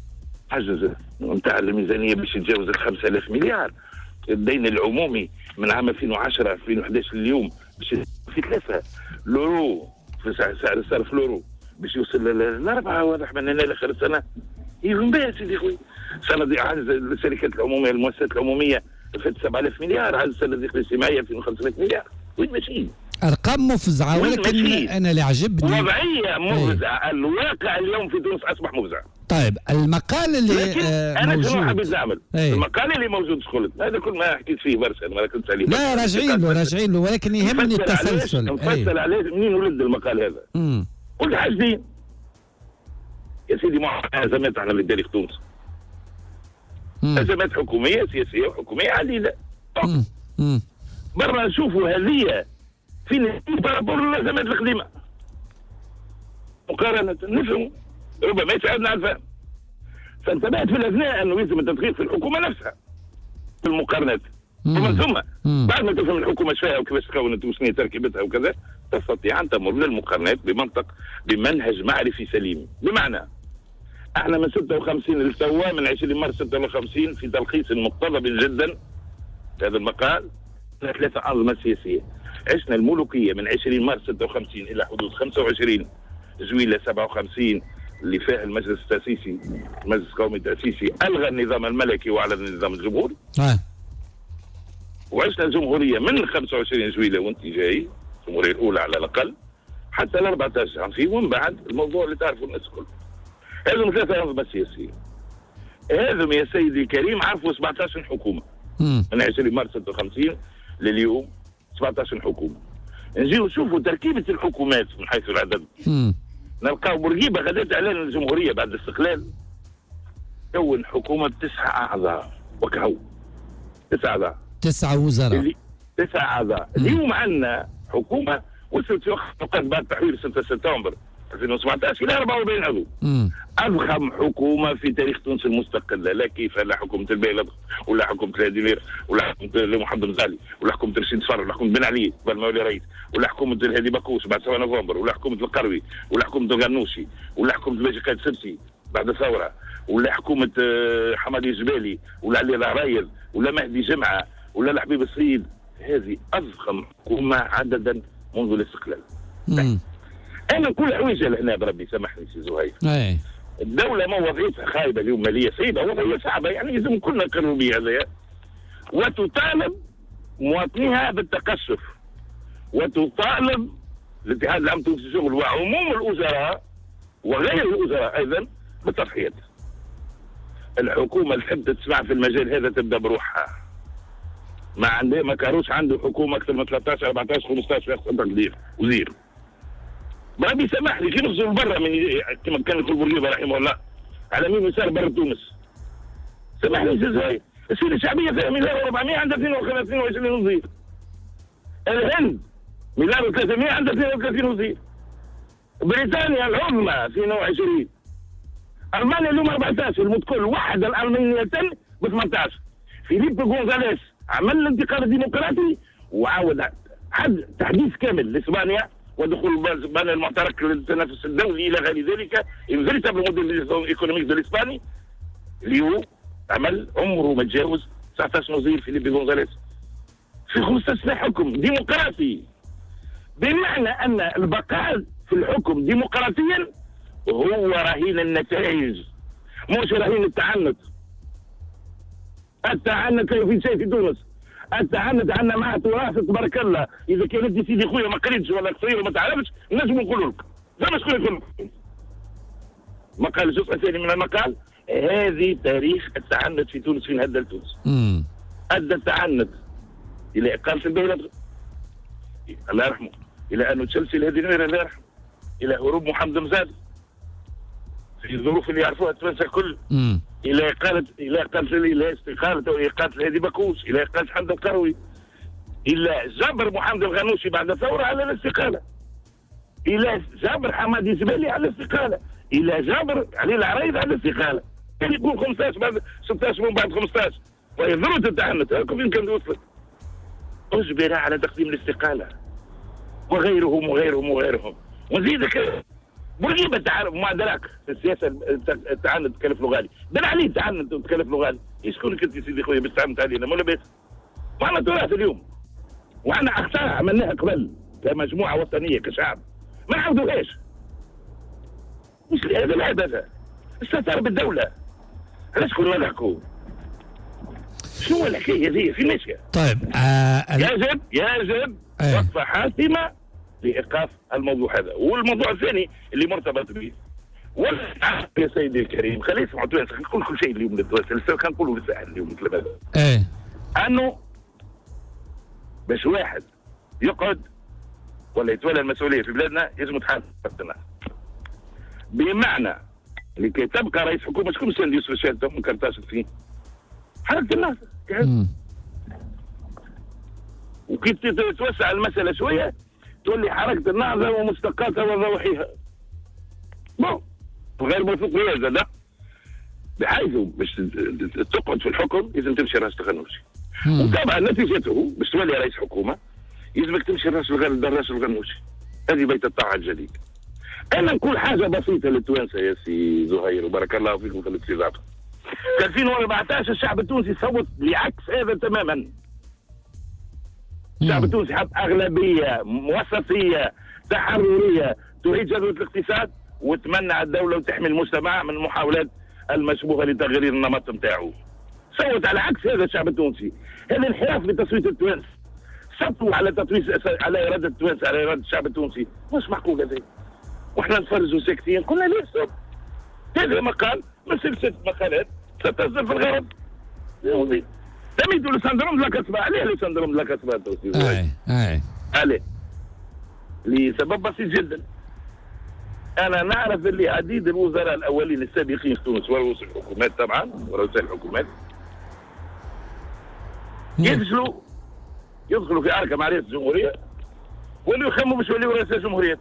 عجز نتاع الميزانيه باش يتجاوز ال 5000 مليار. الدين العمومي من عام 2010 2011 اليوم باش في 3 لورو في سعر الصرف لورو باش يوصل ل 4. واضح من هنا لاخر السنه يهم بها سيدي خويا. السنه دي عجز الشركات العموميه المؤسسات العموميه فات 7000 مليار، عجز السنه دي الاجتماعيه 2500 مليار. وين ماشي؟ ارقام مفزعه، ولكن انا اللي عجبني وضعيه مفزعه. الواقع اليوم في تونس اصبح مفزع. طيب المقال اللي انا شنو حبيت نعمل؟ المقال اللي موجود شغل هذا كل ما حكيت فيه برشا، انا ما كنت عليه. لا راجعين له ولكن يهمني التسلسل. نفصل عليه منين ولد المقال هذا. قلت حاجتين يا سيدي، مع ازمات احنا اللي داري في تونس. ازمات حكوميه سياسيه وحكوميه عديده. برا نشوفوا هذه في بارابور الازمات القديمه مقارنه نفهموا، ربما يساعدنا على الفهم. فانتبهت في الاثناء انه يلزم التدقيق في الحكومه نفسها في المقارنات، ومن ثم بعد ما تفهم الحكومه شفاها وكيفاش تكونت وشنو تركيبتها وكذا، تستطيع ان تمر للمقارنات بمنهج معرفي سليم. بمعنى احنا من 56 لتوا، من 20 مارس 56 في تلخيص مقتضب جدا هذا المقال 3 أنظمة سياسية. عشنا الملوكية من 20 مارس 56 إلى حدود 25 جويلة 57 اللي فيها المجلس التأسيسي، المجلس القومي التأسيسي ألغى النظام الملكي وأعلن النظام الجمهوري. وعشنا الجمهورية من 25 جويلة وانت جاي، الجمهورية الأولى على الأقل، حتى ال 14 عام فيه، ومن بعد الموضوع اللي تعرفوا الناس الكل. هذم 3 أنظمة سياسية. هذم يا سيدي الكريم عرفوا 17 حكومة. من 20 مارس 56 لليوم 17 حكومة. نجيو نشوفوا تركيبة الحكومات من حيث العدد. نلقاو بورقيبة غدات إعلان الجمهورية بعد الاستقلال كون حكومة ب9 أعضاء، وكهو 9 أعضاء، 9 وزراء، 9 أعضاء. اليوم عندنا حكومة وصلت في وقت بعد تحويل 6 سبتمبر 2017 إلى 44 عضو. أضخم حكومة في تاريخ تونس المستقلة، لا كيف لا حكومة البيلة ولا حكومة الهادي ولا حكومة محمد الغالي ولا حكومة رشيد صفر ولا حكومة بن علي قبل ما يولي رئيس ولا حكومة الهادي باكوس بعد 7 نوفمبر ولا حكومة القروي ولا حكومة الغنوشي ولا حكومة باجي قايد سبسي بعد الثورة ولا حكومة حمادي الجبالي ولا علي العرايض ولا مهدي جمعة ولا الحبيب السيد. هذه أضخم حكومة عددا منذ الاستقلال. أنا كل حويجة لهنا بربي سامحني سي زهير. الدولة ما وضعيتها خايبة اليوم، مالية صعبة، وضعية صعبة، يعني لازم كلنا نقروا بها هذايا. وتطالب مواطنيها بالتقشف، وتطالب الاتحاد العام التونسي للشغل وعموم الوزراء وغير الوزراء أيضا بالتضحيات. الحكومة اللي تحب تسمع في المجال هذا تبدأ بروحها. ما كانوش عنده حكومة أكثر من 13 14 15 شخص تقدير وزير. ربي سامحني كي نخرجوا برا من كما كان يقول بورقيبه رحمه الله على مين يسار برا تونس. سامحني سي زهير، السيده الشعبيه فيها 1,400 عندها 22 وزير. الهند 1,300 عندها 32 وزير. بريطانيا العظمى 22. المانيا اليوم 14 المتكل وحد الالمانيه ب 18. فيليب غونزاليس عمل الانتقال الديمقراطي وعاود حد تحديث كامل لاسبانيا ودخول اسبانيا المعترك للتنافس الدولي الى غير ذلك. الفيريتابل موديل ايكونوميك دو الاسباني اللي هو عمل عمره ما تجاوز 19 وزير فيليب غونزاليس في 15 سنه حكم ديمقراطي، بمعنى ان البقاء في الحكم ديمقراطيا هو رهين النتائج مش رهين التعنت. التعنت لا يفيد شيء في تونس. التعنت عندنا مع تراث تبارك الله. اذا كان انت سيدي خويا ما قريتش ولا قصير وما تعرفش نجم نقول لك زعما شكون يقول لك. مقال الجزء الثاني من المقال هذه تاريخ التعنت في تونس فين هدى لتونس. ادى التعنت الى اقاله الدوله الله يرحمه، الى انه تشلسي الهادي النويري الله يرحمه، الى هروب محمد مزاد في الظروف اللي يعرفوها التوانسه الكل، الى اقاله الى استقالته والى اقاله الهادي باكوس، الى اقاله حمد القروي، الى جبر محمد الغنوشي بعد الثوره على الاستقاله، الى جبر حمادي زبالي على الاستقاله، الى جبر علي العرايض على الاستقاله. كان يقول 15 بعد 16 من بعد 15 وهي ذروه التعنت. فين كان وصلت؟ اجبر على تقديم الاستقاله وغيرهم وغيرهم وغيرهم. ونزيدك بورقيبه تعرف ما دراك في السياسه التعنت تكلف له غالي، دار عليه التعنت تكلف له غالي، شكونك انت سيدي خويا باش تعمت علينا ولا بس؟ معنا تراث اليوم وعنا اخطاء عملناها قبل كمجموعه وطنيه كشعب ما نعاودوهاش. مش هذا الهدف استثار بالدوله، علاش كنا نحكوا؟ شنو الحكايه هذه في ماشيه؟ طيب يجب وقفه حاسمه لايقاف الموضوع هذا، والموضوع الثاني اللي مرتبط به يا سيدي الكريم خلينا نسمعوا التوانسه نقول كل شيء اليوم للتوانسه خلينا نقولوا للساحل اليوم مثل هذا. انه باش واحد يقعد ولا يتولى المسؤوليه في بلادنا يجب يتحاسب الناس. بمعنى لكي تبقى رئيس حكومه شكون سيدي يوسف الشهاده من كرتاشت فيه؟ حركه الناس. وكي تتوسع المساله شويه تولي حركه النهضه ومستقاتها وضواحيها. غير موثوق بها زاد بحيث باش تقعد في الحكم لازم تمشي راس الغنوشي. وطبعا نتيجته باش تولي رئيس حكومه يلزمك تمشي راس الغنوشي. هذه بيت الطاعه الجديد. انا نقول حاجه بسيطه للتوانسه يا سي زهير وبارك الله فيكم في الاستضافه. في 2014 الشعب التونسي صوت لعكس هذا تماما. الشعب التونسي حط اغلبيه وسطيه تحرريه تعيد جدوى الاقتصاد وتمنع الدوله وتحمي المجتمع من المحاولات المشبوهه لتغيير النمط نتاعو. صوت على عكس هذا الشعب التونسي. هذا انحراف بتصويت التوانسه. صوتوا على على اراده التوانسه على اراده الشعب التونسي، مش معقول هذا. واحنا نتفرجوا ساكتين قلنا ليه صوت؟ هذا مقال من سلسله مقالات ستصدر في الغرب. تميدوا لسندروم لا كسبه، عليه لسندروم لا كسبه التونسي. عليه لسبب بسيط جدا. انا نعرف اللي عديد الوزراء الاولين السابقين في تونس ورؤوس الحكومات طبعا ورؤساء الحكومات يدخلوا في عركه مع رئيس الجمهوريه واللي يخموا باش يوليوا رئيس الجمهوريات.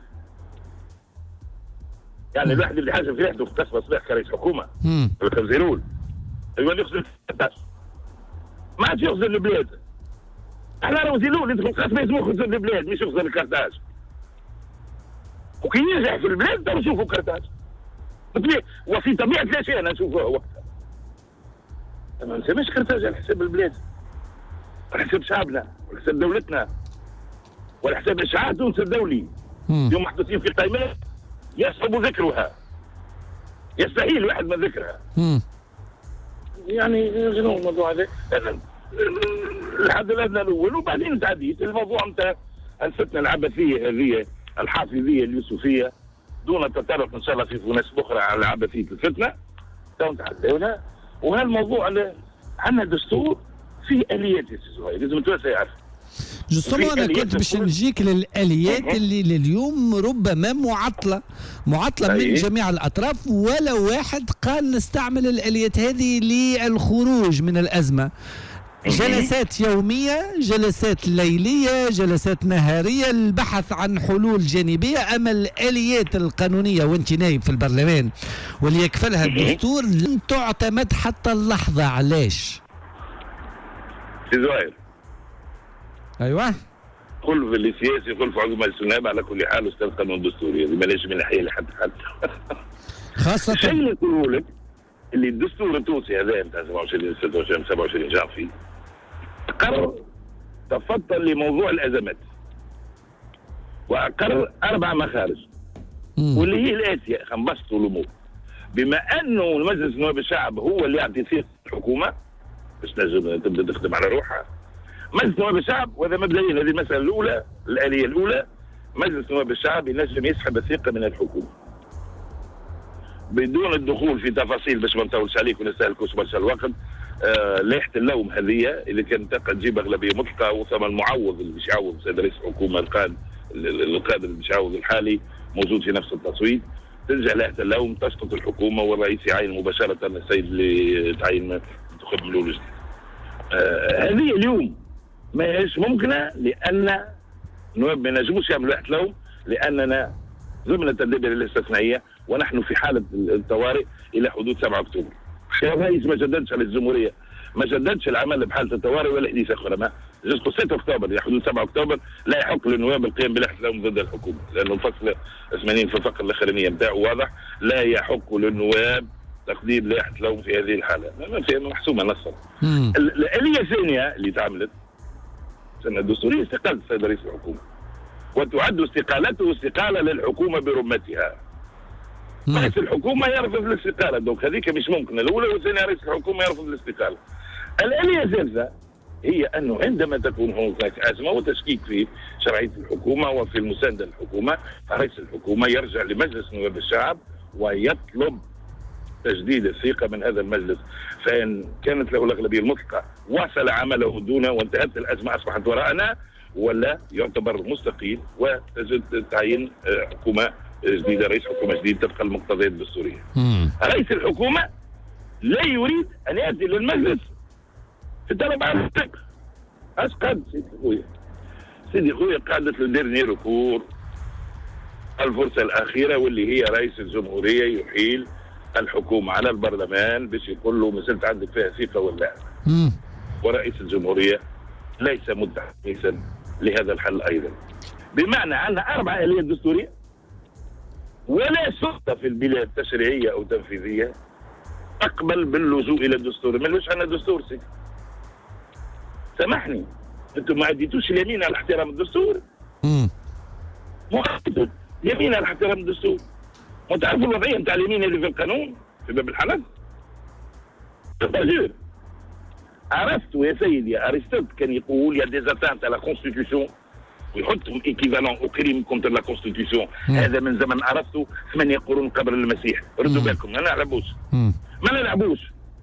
يعني الواحد اللي حاجه في ريحته في كسبه صباح كرئيس حكومه الخنزيرول يولي يخزن ما عادش يخزن البلاد. احنا لو زيلول يدخل قسم اسمه يخزن البلاد مش يخزن الكرتاج. وكي ينجح في البلاد تو نشوفوا كرتاج. وفي طبيعه الاشياء انا نشوفوها وقتها. ما نسميش كرتاج على حساب البلاد. على حساب شعبنا، على حساب دولتنا. وعلى حساب اشعاع تونس الدولي. اليوم محطوطين في قائمات يصعب ذكرها. يستحيل واحد من ذكرها. يعني شنو الموضوع هذا؟ الحد الادنى الاول وبعدين تعديت الموضوع نتاع الفتنه العبثيه هذه الحافظيه اليوسفيه دون تطرق ان شاء الله في ناس اخرى على عبثيه الفتنه تو نتعداولها. وهالموضوع عندنا دستور فيه اليات يا سي زهير لازم توسع يعرف. جوستومون انا كنت باش نجيك للاليات اللي اليوم ربما معطله من جميع الاطراف ولا واحد قال نستعمل الاليات هذه للخروج من الازمه. جلسات يوميه، جلسات ليليه، جلسات نهاريه، البحث عن حلول جانبيه. اما الاليات القانونيه وانت نايب في البرلمان واللي يكفلها الدستور لن تعتمد حتى اللحظه. علاش؟ سي زهير ايوه خلف اللي سياسي خلف عقب السناب على كل حال استاذ قانون دستوري هذه ماليش من ناحيه لحد خاصه الشيء اللي نقوله لك اللي الدستور التونسي هذا نتاع 27 26 27 جانفي قرر تفضل لموضوع الازمات واقر 4 مخارج واللي هي الاتيه خنبسطوا الامور. بما انه مجلس نواب الشعب هو اللي يعطي فيه الحكومه باش تبدا تخدم على روحها. مجلس نواب الشعب وهذا مبدئيا هذه المساله الاولى الاليه الاولى مجلس نواب الشعب ينجم يسحب الثقه من الحكومه بدون الدخول في تفاصيل باش ما نطولش عليك ونستهلكوش برشا الوقت. لائحه اللوم هذه اللي كانت تجيب اغلبيه مطلقه وثم المعوض اللي باش يعوض السيد رئيس الحكومه القادم اللي باش يعوض الحالي موجود في نفس التصويت. تنجح لائحه اللوم تسقط الحكومه والرئيس يعين مباشره السيد اللي تعين انتخب من الاول. هذه اليوم ما هيش ممكنه لان النواب ما ينجموش يعملوا لائحه لوم لاننا ضمن التدابير الاستثنائيه ونحن في حاله الطوارئ الى حدود 7 اكتوبر. الرئيس ما جددش على الجمهوريه ما جددش العمل بحاله الطوارئ ولا حديث اخر جزء 6 اكتوبر الى حدود 7 اكتوبر لا يحق للنواب القيام بالاحتلام ضد الحكومه، لانه الفصل 80 في الفقره الاخرانيه نتاعو واضح، لا يحق للنواب تقديم لائحه لوم في هذه الحاله، محسومه نصا. الاليه الثانيه اللي تعملت سنه دستوريه استقالة السيد رئيس الحكومه، وتعد استقالته استقاله للحكومه برمتها. رئيس الحكومه يرفض الاستقاله، دونك هذيك مش ممكن، الاولى والثانيه رئيس الحكومه يرفض الاستقاله. الاليه الثالثه هي انه عندما تكون هناك ازمه وتشكيك في شرعيه الحكومه وفي المسانده للحكومه، رئيس الحكومه يرجع لمجلس نواب الشعب ويطلب تجديد الثقه من هذا المجلس، فان كانت له الاغلبيه المطلقه واصل عمله دونه وانتهت الازمه اصبحت وراءنا، ولا يعتبر مستقيل وتجد تعيين حكومه جديده، رئيس حكومه جديد طبقا للمقتضيات الدستوريه. رئيس الحكومه لا يريد ان ياتي للمجلس في طلب على الثقه. اسقط سيدي خويا قاعده الديرني ركور الفرصه الاخيره واللي هي رئيس الجمهوريه يحيل الحكومه على البرلمان باش يقول له ما زلت عندك فيها ثقه ولا لا. ورئيس الجمهوريه ليس متحمسا لهذا الحل ايضا. بمعنى عندنا 4 آليات دستوريه ولا سلطه في البلاد تشريعيه او تنفيذيه تقبل باللجوء الى الدستور، مالوش عندنا دستور سيدي. سامحني، انتم ما عديتوش اليمين على احترام الدستور. مو اليمين على احترام الدستور. وتعرفوا الوضعيه نتاع اليمين اللي في القانون في باب الحلال؟ عرفتوا يا سيدي ارسطو كان يقول يا دي زاتانت على كونستيتيوشن ويحطهم ايكيفالون او كريم كونتر لا كونستيتيوشن، هذا من زمن ارسطو 8 قرون قبل المسيح. ردوا بالكم ما نلعبوش ما نلعبوش.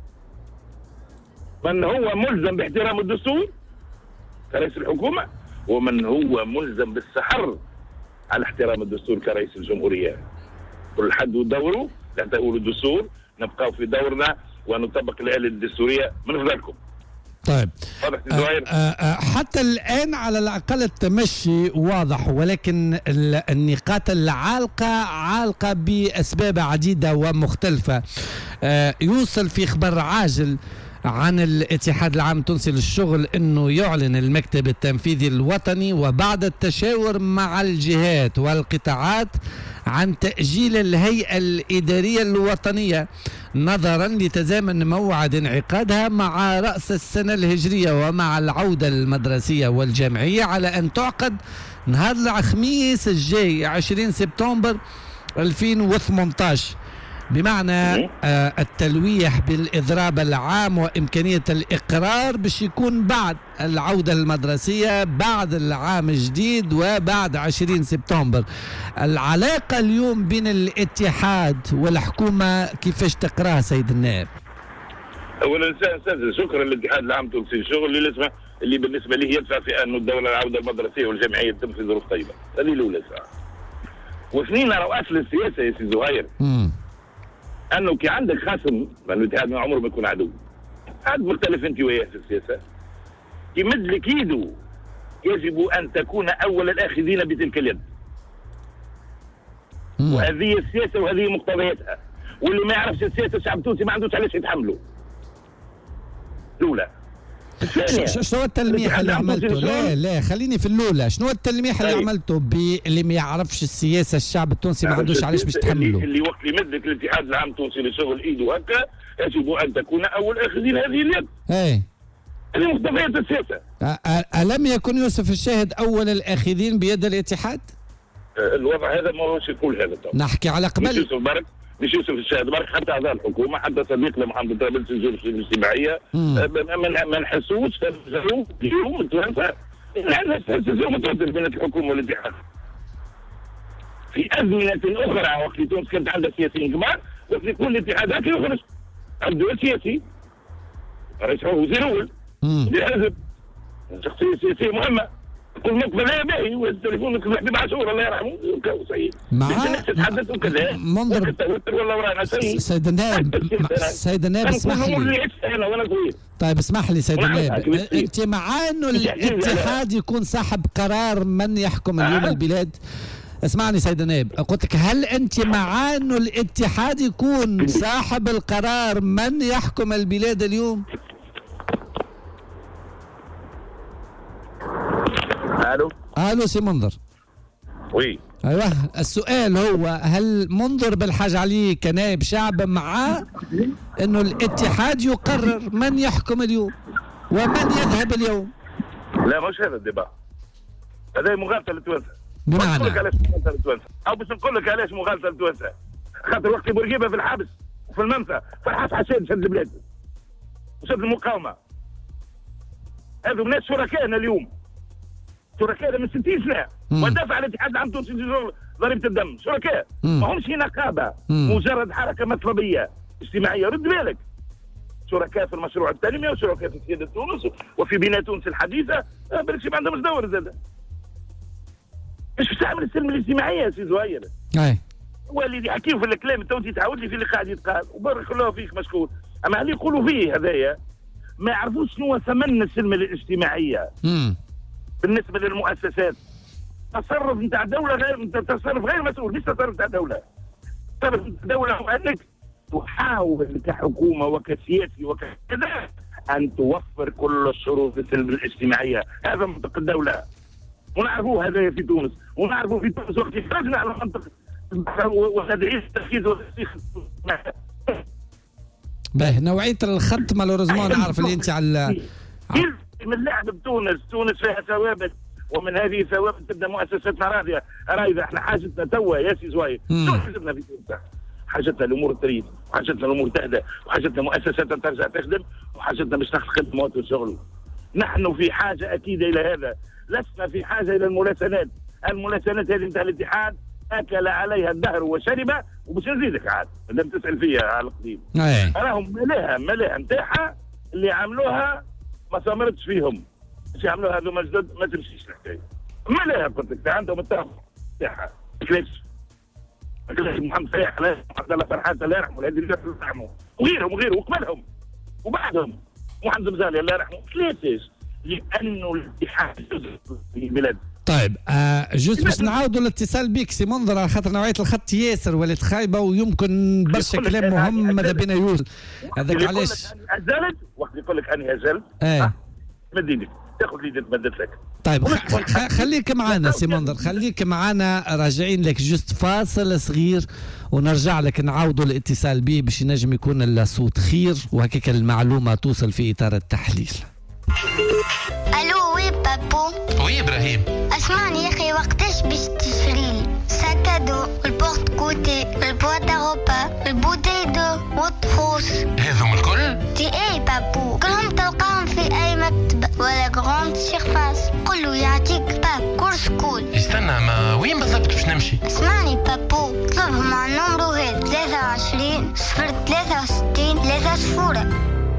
من هو ملزم باحترام الدستور كرئيس الحكومه، ومن هو ملزم بالسحر على احترام الدستور كرئيس الجمهوريه. كل حد ودوره، لا تقولوا الدستور، نبقى في دورنا ونطبق الآلية الدستورية من فضلكم. طيب حتى الآن على الأقل التمشي واضح، ولكن النقاط العالقة عالقة بأسباب عديدة ومختلفة. يوصل في خبر عاجل عن الاتحاد العام التونسي للشغل أنه يعلن المكتب التنفيذي الوطني وبعد التشاور مع الجهات والقطاعات عن تأجيل الهيئة الإدارية الوطنية نظرا لتزامن موعد انعقادها مع رأس السنة الهجرية ومع العودة المدرسية والجامعية على أن تعقد نهار الخميس الجاي 20 سبتمبر 2018، بمعنى التلويح بالإضراب العام وإمكانية الإقرار باش يكون بعد العودة المدرسية بعد العام الجديد وبعد 20 سبتمبر. العلاقة اليوم بين الاتحاد والحكومة كيفاش تقراها سيد النائب؟ أولا شكرا للاتحاد العام التونسي للشغل اللي بالنسبة لي يدفع في أن الدولة العودة المدرسية والجامعية تتم في ظروف طيبة، هذه الأولى ساعة. واثنين رأس السياسة يا سي زهير انه كي عندك خصم، لانه الاتحاد ما عمره ما يكون عدو، عاد مختلف انت وياه في السياسه، يمد لك يده يجب ان تكون اول الاخذين بتلك اليد. وهذه السياسه وهذه مقتضياتها، واللي ما يعرفش السياسه الشعب التونسي ما عندوش علاش يتحمله. الاولى. شنو التلميح اللي عملته؟ لا خليني في الاولى، شنو التلميح اللي عملته باللي ما يعرفش السياسه الشعب التونسي ما عندوش علاش باش يتحمله؟ اللي وقت يمد لك الاتحاد العام التونسي للشغل ايده هكا يجب ان تكون اول اخذين هذه اليد. هذه مقتضيات السياسه. الم يكن يوسف الشاهد اول الاخذين بيد الاتحاد؟ الوضع هذا ما هوش يقول هذا طبعا. نحكي على قبل. مش يوسف الشاهد برك، حتى اعضاء الحكومه، حتى صديقنا محمد طرابلسي الجرس الاجتماعيه ما نحسوش اليوم التوانسه عندنا استفزاز متردد بين الحكومه والاتحاد. في ازمنه اخرى وقت تونس كانت عندها سياسيين كبار، وقت يكون الاتحاد هكا يخرج عنده سياسي رئيس وزير اول لازم شخصيه سياسيه مهمه. كل مقبل لا باهي والتليفون يصبح بمعشور الله يرحمه سيد. الناس تتحدث وكذا منظر والله ورانا سيد النائب اسمح لي. طيب اسمح لي سيد النائب، انت مع انه الاتحاد يكون صاحب قرار من يحكم اليوم البلاد؟ اسمعني سيد النائب، قلت لك هل انت مع انه الاتحاد يكون صاحب القرار من يحكم البلاد اليوم؟ الو سي منظر. وي ايوه السؤال هو هل منظر بالحاج علي كنائب شعب مع انه الاتحاد يقرر من يحكم اليوم ومن يذهب اليوم؟ لا مش هذا الدبا، هذا مغالطه للتوانسه. بمعنى نقول لك علاش مغالطه للتوانسه، او باش نقول لك علاش مغالطه للتوانسه. خاطر وقت بورقيبه في الحبس وفي المنفى فرحات حسين شد البلاد وشد المقاومه. هذو ناس شركائنا اليوم، شركائنا من 60 سنه ودافع على الاتحاد العام التونسي ضريبه الدم، شركاء ما همش نقابه مجرد حركه مطلبيه اجتماعيه. رد بالك، شركاء في المشروع التنميه وشركاء في سياده تونس وفي بناء تونس الحديثه. بالك ما عندهمش دور زاد. مش تعمل السلم الاجتماعيه يا سي زهير. اي هو اللي يحكيه في الكلام التونسي تعاود لي في اللي قاعد يتقال وبارك الله فيك مشكور. اما اللي يقولوا فيه هذايا ما يعرفوش شنو ثمن السلم الاجتماعيه بالنسبه للمؤسسات. تصرف نتاع دوله غير تصرف غير مسؤول، مش تصرف نتاع دوله. تصرف نتاع دوله هو انك تحاول كحكومه وكسياسي وكذا ان توفر كل الشروط السلم الاجتماعيه. هذا منطق الدوله ونعرفوه هذا في تونس، ونعرفوه في تونس وقت خرجنا على منطق وتدعيس التركيز والتسييخ. باهي نوعيه الخط مالوريزمون نعرف اللي انت على من لعب بتونس. تونس فيها ثوابت ومن هذه الثوابت تبدا مؤسساتنا راضيه. احنا حاجتنا توا يا سي زوير شنو حاجتنا في تونس؟ حاجتنا الامور تريد، وحاجتنا الامور تهدى، وحاجتنا مؤسسات ترجع تخدم، وحاجتنا باش تخدم مواطن شغله. نحن في حاجه اكيده الى هذا، لسنا في حاجه الى الملاسنات. الملاسنات هذه نتاع الاتحاد اكل عليها الدهر وشرب، وباش نزيدك عاد لم تسال فيها على القديم. راهم ملاها نتاعها اللي عملوها ما ثمرتش فيهم. باش يعملوها هذوما جدد ما تمشيش الحكايه. ملاها قلت لك عندهم التهم نتاعها. كيفاش؟ محمد فايح عبد الله فرحات الله يرحمه، هذه اللي يرحمه، وغيرهم وقبلهم وبعدهم محمد مزالي الله يرحمه. ليش؟ لانه الاتحاد في البلاد. طيب جوست باش نعاودوا الاتصال بك سي منظر على خاطر نوعيه الخط ياسر ولات خايبه ويمكن برشا كلام مهم ماذا بينا يوصل. هذاك علاش أزلت وقت يقول لك اني أزلت مد يدك تاخذ يدك مدت لك. طيب خليك معنا سي منظر، خليك معنا، راجعين لك جوست فاصل صغير ونرجع لك نعاودوا الاتصال به باش ينجم يكون الصوت خير وهكاك المعلومه توصل في اطار التحليل. الو وي بابو. وي ابراهيم. اسمعني يا اخي، وقتاش باش تشري لي ساكادو والبورت كوتي والبواط اوروبا والبوتيدو والطفوس؟ هذوم الكل؟ تي اي بابو، كلهم تلقاهم في اي مكتبه ولا جراند سيرفاس. قولوا يعطيك باب كورس كول. استنى، ما وين بالضبط باش نمشي؟ اسمعني بابو، اطلبهم مع النمرو هذا 23 063 3 0.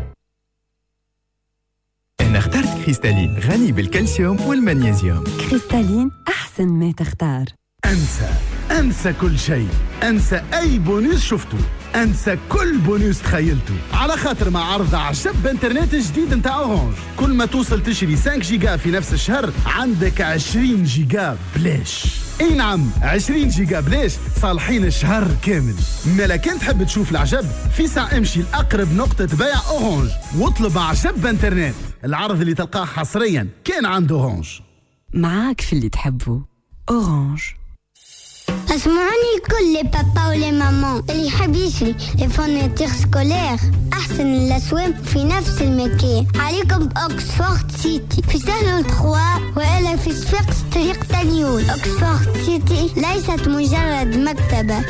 أنا اخترت كريستالين غني بالكالسيوم والمغنيسيوم. كريستالين أحسن ما تختار. أنسى كل شيء، أنسى أي بونوس شفته، أنسى كل بونوس تخيلته، على خاطر مع عرض عشب انترنت جديد نتاع أورانج. كل ما توصل تشري 5 جيجا في نفس الشهر عندك 20 جيجا بلاش. اي نعم 20 جيجا بلاش صالحين الشهر كامل. مالا كان تحب تشوف العجب في ساعة امشي لأقرب نقطة بيع أورانج واطلب عجب انترنت، العرض اللي تلقاه حصريا كان عند أورانج. معاك في اللي تحبه أورانج. اسمعوني كل بابا ولي ماما اللي يحب يشري لي فورنيتير سكولير احسن الاسواق في نفس المكان. عليكم باوكسفورد سيتي في سهل 3 والا في صفاقس طريق تنيول. اوكسفورد سيتي ليست مجرد مكتبة.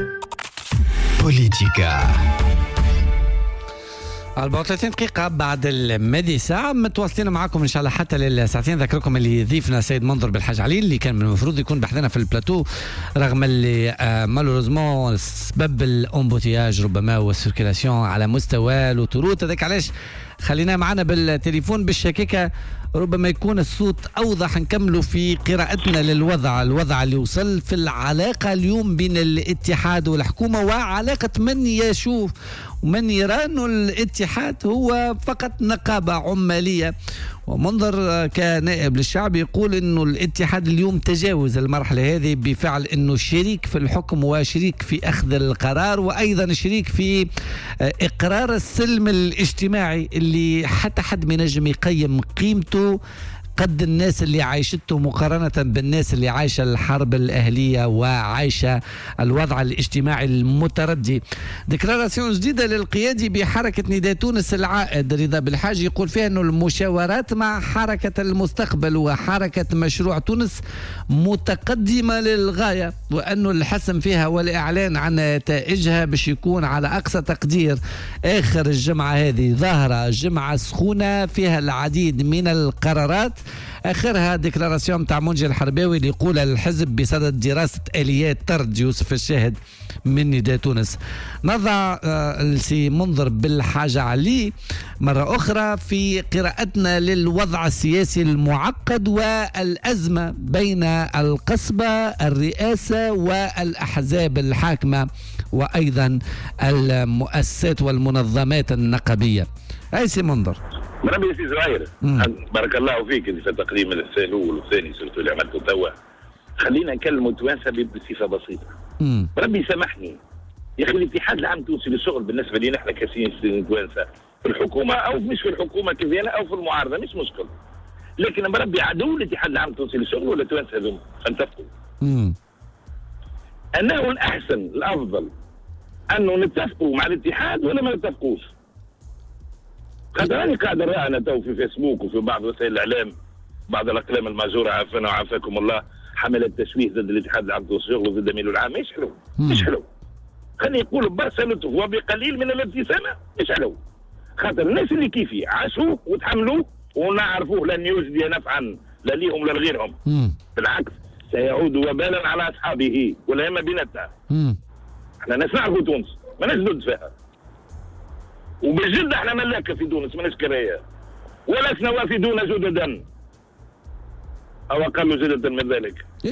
بوليتيكا 34 دقيقة بعد المدي ساعة متواصلين معكم إن شاء الله حتى للساعتين. ذكركم اللي ضيفنا سيد منظر بالحاج علي اللي كان من المفروض يكون بحثنا في البلاتو، رغم اللي مالوريزمون سبب الأمبوتياج ربما والسيركيلاسيون على مستوى الأوتوروت. هذاك علاش خلينا معنا بالتليفون بالشكاكة ربما يكون الصوت أوضح. نكملوا في قراءتنا للوضع اللي وصل في العلاقة اليوم بين الاتحاد والحكومة، وعلاقة من يشوف ومن يرى أنه الاتحاد هو فقط نقابة عمالية. ومنظر كنائب للشعب يقول أنه الاتحاد اليوم تجاوز المرحلة هذه بفعل أنه شريك في الحكم وشريك في أخذ القرار، وأيضا شريك في إقرار السلم الاجتماعي اللي حتى حد ما ينجم يقيم قيمته قد الناس اللي عايشته مقارنة بالناس اللي عايشة الحرب الأهلية وعايشة الوضع الاجتماعي المتردي. ديكلاراسيون جديدة للقيادي بحركة نداء تونس العائد رضا بالحاج يقول فيها أنه المشاورات مع حركة المستقبل وحركة مشروع تونس متقدمة للغاية، وأنه الحسم فيها والإعلان عن نتائجها باش يكون على أقصى تقدير آخر الجمعة هذه. ظاهرة جمعة سخونة فيها العديد من القرارات، آخرها ديكلاراسيون تاع منجي الحرباوي اللي يقول الحزب بصدد دراسة آليات طرد يوسف الشاهد من نداء تونس. نضع السي منظر بالحاجة علي مرة أخرى في قراءتنا للوضع السياسي المعقد والأزمة بين القصبة الرئاسة والأحزاب الحاكمة وأيضا المؤسسات والمنظمات النقابية. أي سي منظر. مرحبا سي زهير، بارك الله فيك في التقديم الاول والثاني سورتو اللي عملته توا. خلينا نكلموا توانسه بصفه بسيطه. ربي سامحني يا اخي، الاتحاد العام التونسي للشغل بالنسبه لنا احنا كسياسيين توانسه في الحكومه او مش في الحكومه كذا او في المعارضه مش مشكل، لكن مربي عدو الاتحاد العام التونسي للشغل ولا توانسه هذوما نتفقوا. انه الاحسن الافضل انه نتفقوا مع الاتحاد ولا ما نتفقوش. خاطر راني قاعد نرى انا تو في فيسبوك وفي بعض وسائل الاعلام بعض الاقلام الماجوره عافانا وعافاكم الله حملت تشويه ضد الاتحاد العام للشغل وضد امينه العام. مش حلو مش حلو. خليني نقول ببرشا لطف وبقليل من الابتسامه مش حلو. خاطر الناس اللي كيفي عاشوا وتحملوا ونعرفوه لن يجدي نفعا لا ليهم ولا لغيرهم. بالعكس سيعود وبالا على اصحابه ولا يما بيناتنا. احنا ناس نعرفوا تونس ما نجدد فيها. وبالجد احنا ملاكه في تونس ماناش كرايه ولسنا وافدون جددا او اقل جددا من ذلك.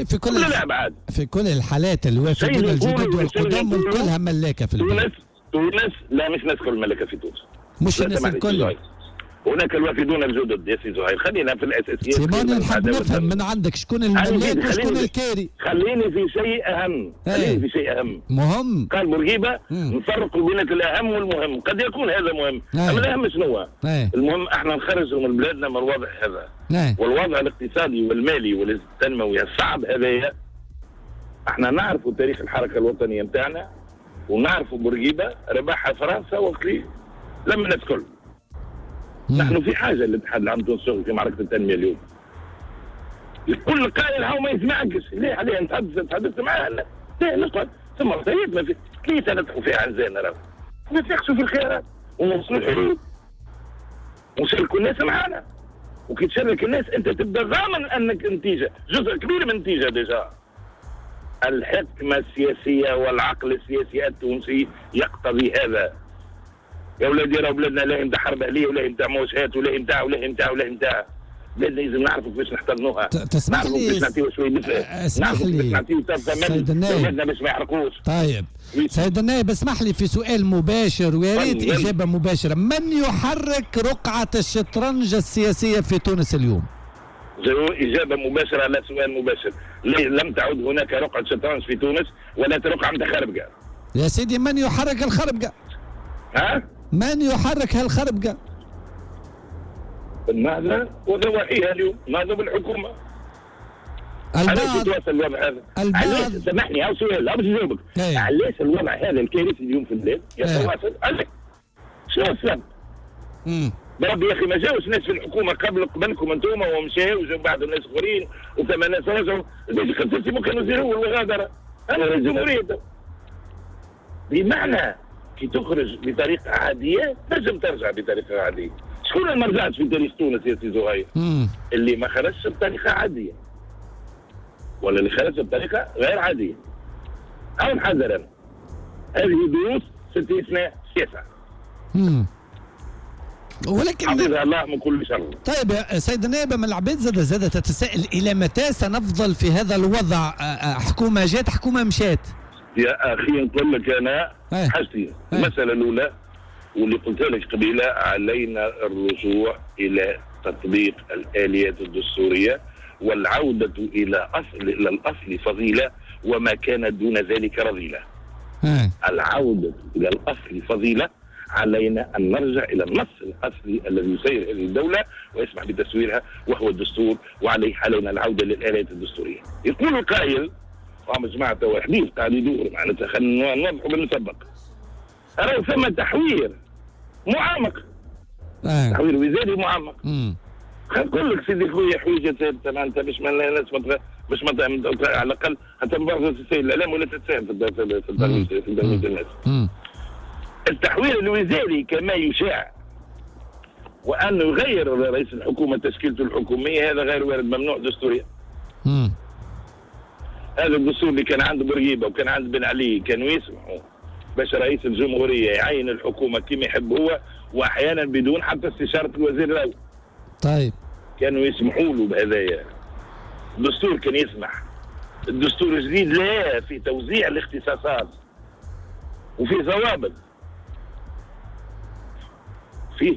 في كل الحالات الوافدون الجدد والقدام كلها ملاكه في البلد. تونس لا مش ناس كل ملاكه في تونس، مش الناس الكل. هناك الوافدون الجدد يا سي زهير. خلينا في الاساسيات. سيماني نحب نفهم من عندك شكون الملاك وشكون الكاري. خليني في شيء اهم. خليني في شيء اهم مهم. قال بورقيبه نفرقوا بين الاهم والمهم. قد يكون هذا مهم اما الاهم شنو؟ المهم احنا نخرجوا من بلادنا من الوضع هذا. والوضع الاقتصادي والمالي والتنموي الصعب هذايا احنا نعرفوا تاريخ الحركه الوطنيه نتاعنا ونعرفوا بورقيبه ربحها فرنسا وقتي لما الناس الكل. نحن في حاجه للاتحاد العام التونسي في معركه التنميه اليوم. كل قائل هاو ما يسمعكش ليه عليه تحدثت معاه ليه نقعد ثم طيب ما في ليه تنتحوا فيها عن زين راهو نتناقشوا في الخيارات ونوصلوا الحلول ونشاركوا الناس معانا. وكي تشارك الناس انت تبدا ضامن انك نتيجه جزء كبير من النتيجه ديجا. الحكمه السياسيه والعقل السياسي التونسي يقتضي هذا. يا ولادي راهو بلادنا لا نتاع حرب اهليه ولا نتاع مواشات ولا نتاع ولا نتاع ولا نتاع. بلادنا لازم نعرفوا كيفاش نحتضنوها. تسمح لي كيفاش نعطيو شويه دفء. نعرفوا كيفاش نعطيو ثمن ولادنا باش ما يحرقوش. طيب سيد النائب اسمح لي في سؤال مباشر ويا ريت اجابه مباشره. من يحرك رقعه الشطرنج السياسيه في تونس اليوم؟ إجابة مباشرة على سؤال مباشر. لم تعد هناك رقعة شطرنج في تونس ولا رقعة عند خربقة. يا سيدي من يحرك الخربقة؟ ها؟ من يحرك هالخربقة؟ النهضة وضواحيها اليوم، النهضة بالحكومة. علاش يتواصل الوضع هذا؟ علاش سامحني أو سؤال باش نجاوبك. علاش الوضع هذا الكارثي اليوم في البلاد يتواصل؟ علاش؟ شنو السبب؟ بربي يا اخي ما جاوش ناس في الحكومه قبلكم انتم ومشاو وجاو بعض الناس اخرين وثمان ناس رجعوا باش خصصوا كانوا يزيروا والمغادره. انا رئيس جمهوريه بمعنى كي تخرج بطريقه عاديه تنجم ترجع بطريقه عاديه. شكون اللي ما رجعش في تاريخ تونس يا سي زهير؟ اللي ما خرجش بطريقه عاديه ولا اللي خرج بطريقه غير عاديه. او نحذر انا هذه دروس 60 سنه سياسه. ولكن حفظها الله من كل شر. طيب يا سيد النائب من العباد زاد تتساءل الى متى سنفضل في هذا الوضع؟ حكومه جات حكومه مشات. يا اخي نقول لك انا حاجتين. المساله الاولى واللي قلت لك قبيله علينا الرجوع الى تطبيق الاليات الدستوريه والعوده الى الاصل فضيله وما كان دون ذلك رذيله. العوده الى الاصل فضيله علينا أن نرجع إلى النص الأصلي الذي يسير هذه الدولة ويسمح بتسويرها وهو الدستور، وعليه علينا العودة للآليات الدستورية. يقول القائل قام جماعة وحديث قاعد يدور معناتها خلينا نوضح ونسبق، أرى ثم تحوير معمق، تحوير وزاري معمق. نقول لك سيدي خويا حويجه ثابته معناتها باش ما الناس باش ما على الاقل حتى برضه تسهل الاعلام ولا تتساهم في تلميذ الناس. التحوير الوزاري كما يشاع وانه يغير رئيس الحكومه تشكيلته الحكوميه هذا غير وارد، ممنوع دستوريا. هذا الدستور اللي كان عند بورقيبه وكان عند بن علي كانوا يسمحوا باش رئيس الجمهوريه يعين الحكومه كما يحب هو، واحيانا بدون حتى استشاره الوزير الاول. طيب كانوا يسمحوا له بهذايا. الدستور كان يسمح. الدستور الجديد لا، في توزيع الاختصاصات وفي ضوابط، فيه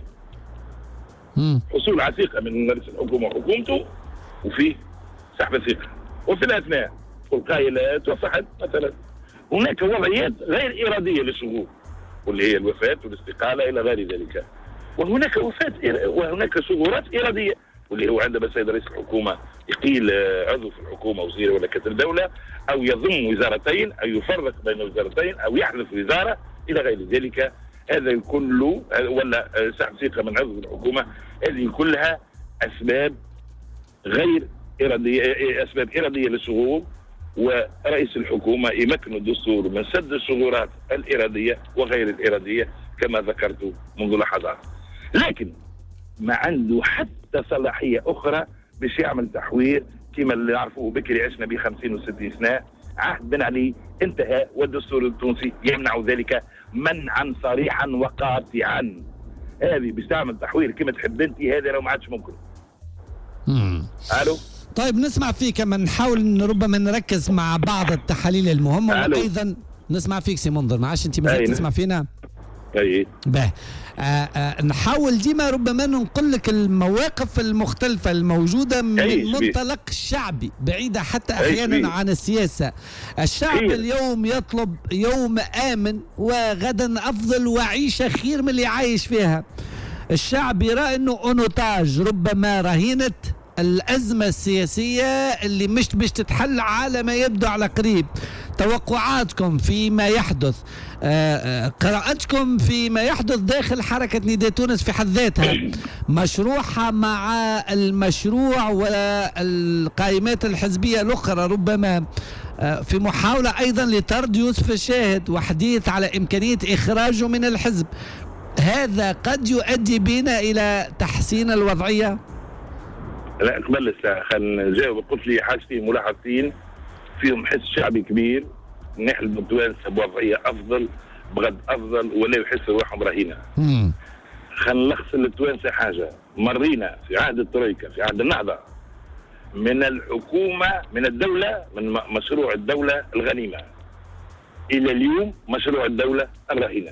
حصول على ثقه من رئيس الحكومه وحكومته، وفيه سحب الثقه، وفي الاثناء القائلة توفحت مثلا هناك وضعيات غير اراديه للشغول واللي هي الوفاه والاستقاله الى غير ذلك، وهناك وهناك شغورات اراديه واللي هو عندما السيد رئيس الحكومه يقيل عضو في الحكومه وزير ولا كتل دوله، او يضم وزارتين، او يفرق بين وزارتين، او يحذف وزاره الى غير ذلك. هذا كله ولا سحب ثقه من عضو الحكومه، هذه كلها اسباب غير اراديه، اسباب اراديه للشغور، ورئيس الحكومه يمكن الدستور من سد الشغورات الاراديه وغير الاراديه كما ذكرت منذ لحظات. لكن ما عنده حتى صلاحيه اخرى باش يعمل تحوير كما اللي نعرفوه بكري عشنا ب 50 و60 سنه. عهد بن علي انتهى والدستور التونسي يمنع ذلك منعا صريحا وقاطعا. هذه باش تعمل تحوير كما تحب انت، هذا لو ما عادش ممكن. الو طيب نسمع فيك، كما نحاول ربما نركز مع بعض التحاليل المهمه، وايضا نسمع فيك سي منظر. معاش انت مازال تسمع فينا؟ اي باه. نحاول ديما ربما ننقل لك المواقف المختلفة الموجودة من المنطلق الشعبي، بعيدة حتى أحيانا عن السياسة. الشعب اليوم يطلب يوم آمن وغدا أفضل وعيشة خير من اللي عايش فيها. الشعب يرى أنه أونوتاج، ربما رهينة الأزمة السياسية اللي مش باش تتحل على ما يبدو على قريب. توقعاتكم فيما يحدث، قراءتكم فيما يحدث داخل حركة نداء تونس في حد ذاتها، مشروعها مع المشروع والقائمات الحزبية الأخرى، ربما في محاولة أيضا لطرد يوسف الشاهد وحديث على إمكانية إخراجه من الحزب. هذا قد يؤدي بنا إلى تحسين الوضعية؟ لا قبل الساعة خلينا نجاوب. قلت لي حاجتين ملاحظتين فيهم حس شعبي كبير، نحلم التوانسه بوضعيه افضل بغد افضل ولا يحس روحهم رهينه. خلينا نلخص للتوانسه حاجه، مرينا في عهد الترويكا في عهد النهضه من الحكومه من الدوله من مشروع الدوله الغنيمه الى اليوم مشروع الدوله الرهينه.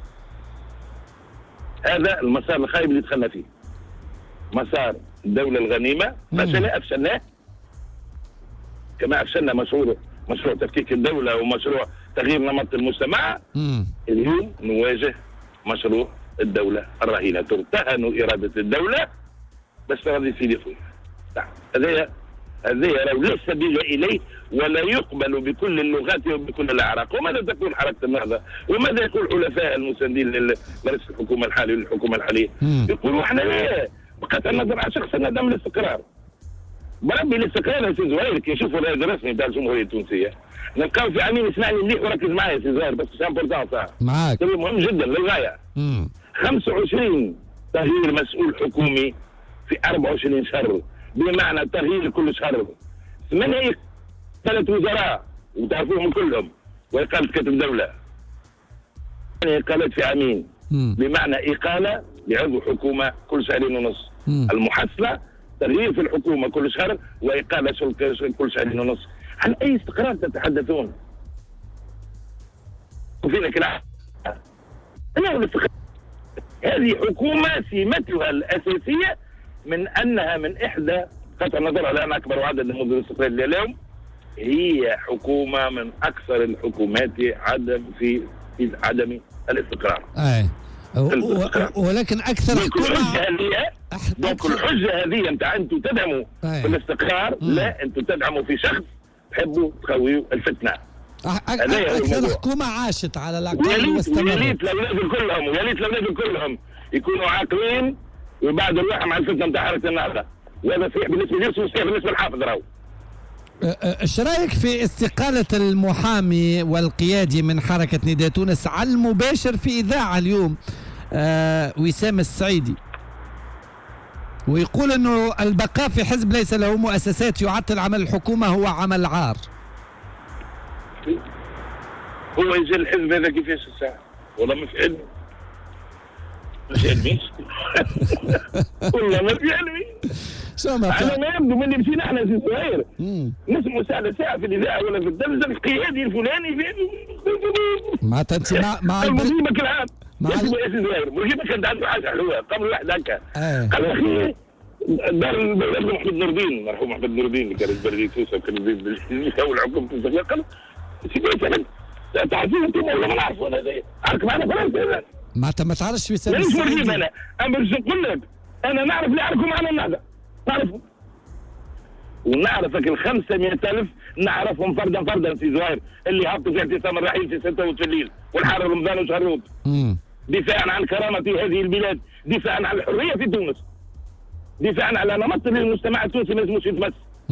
هذا المسار الخايب اللي دخلنا فيه، مسار الدوله الغنيمه افشلناه كما افشلنا مشروع تفكيك الدوله ومشروع تغيير نمط المجتمع. اليوم نواجه مشروع الدوله الرهينه، ترتهن اراده الدوله بس تراضي سيدي خويا. هذا لا سبيل اليه ولا يقبل بكل اللغات وبكل الاعراق. وماذا تقول حركه النهضه؟ وماذا يقول حلفاء المساندين لرئيس الحكومه الحالي والحكومه الحاليه؟ يقولوا احنا لا بقت النظر على شخص عدم الاستقرار. بربي الاستقرار يا سي زهير كي نشوفوا الرئيس الرسمي بتاع الجمهوريه التونسيه نلقاو في عمين اسمعني مليح وركز معايا سي زهير بس سي امبورتون صح معاك مهم جدا للغايه. 25 تغيير مسؤول حكومي في 24 شهر، بمعنى تغيير كل شهر 8 3 وزراء وتعرفوهم كلهم، واقاله كاتب دوله، اقالات في عامين، بمعنى اقاله لعضو حكومه كل شهرين ونص. المحصله تغيير في الحكومه كل شهر واقاله كل شهرين ونص. عن اي استقرار تتحدثون؟ وفينا كلام هذه حكومه سمتها الاساسيه من انها من احدى قطع النظر على ان اكبر عدد من مدن الاستقلال اليوم هي حكومه من اكثر الحكومات في عدم الاستقرار. ولكن اكثر حكومه دونك الحجه هذه نتاع انتم تدعموا في الاستقرار، لا انتم تدعموا في شخص تحبوا تخويوا الفتنه. اكثر حكومه عاشت على الاقل ويا ليت الاولاد كلهم يكونوا عاقلين ويبعدوا الروح مع الفتنه نتاع حركه النهضه، وهذا صحيح بالنسبه لي وصحيح بالنسبه للحافظ راهو. ايش رايك في استقالة المحامي والقيادي من حركة نداء تونس على المباشر في إذاعة اليوم وسام السعيدي، ويقول أنه البقاء في حزب ليس له مؤسسات يعطل عمل الحكومة هو عمل عار. هو يجي الحزب هذا كيفاش الساعة؟ والله ما في علمي. مش علمي والله ما في علمي. على ما يبدو من مشينا احنا في صغير نسمعوا ساعة في الإذاعة ولا في التلفزيون القيادي الفلاني في معناتها أنت مع المصيبة كالعام. اسمه ياسين زهير المصيبة كانت عنده حاجة حلوة قبل واحد هكا قال أخي دار محمد نور الدين، مرحوم محمد نور الدين اللي كان البلدية توسع وكان يسوي الحكم في الزغير، قال سيدي أنا تعرفين أنتم ولا ما نعرفوا أنا هذايا عارف معنا فرنسا معناتها ما تعرفش في سبب السعيدي. مانيش مريض أنا باش نقول لك أنا نعرف اللي يعرفوا معنا النهضة نعرفهم، ونعرفك 500,000 نعرفهم فردا في زهير اللي هبطوا في اعتصام الرحيل في 6 في الليل والحر رمضان وشهروت دفاعا عن كرامة هذه البلاد، دفاعا عن الحرية في تونس، دفاعا على نمط المجتمع التونسي ما لازموش يتمس.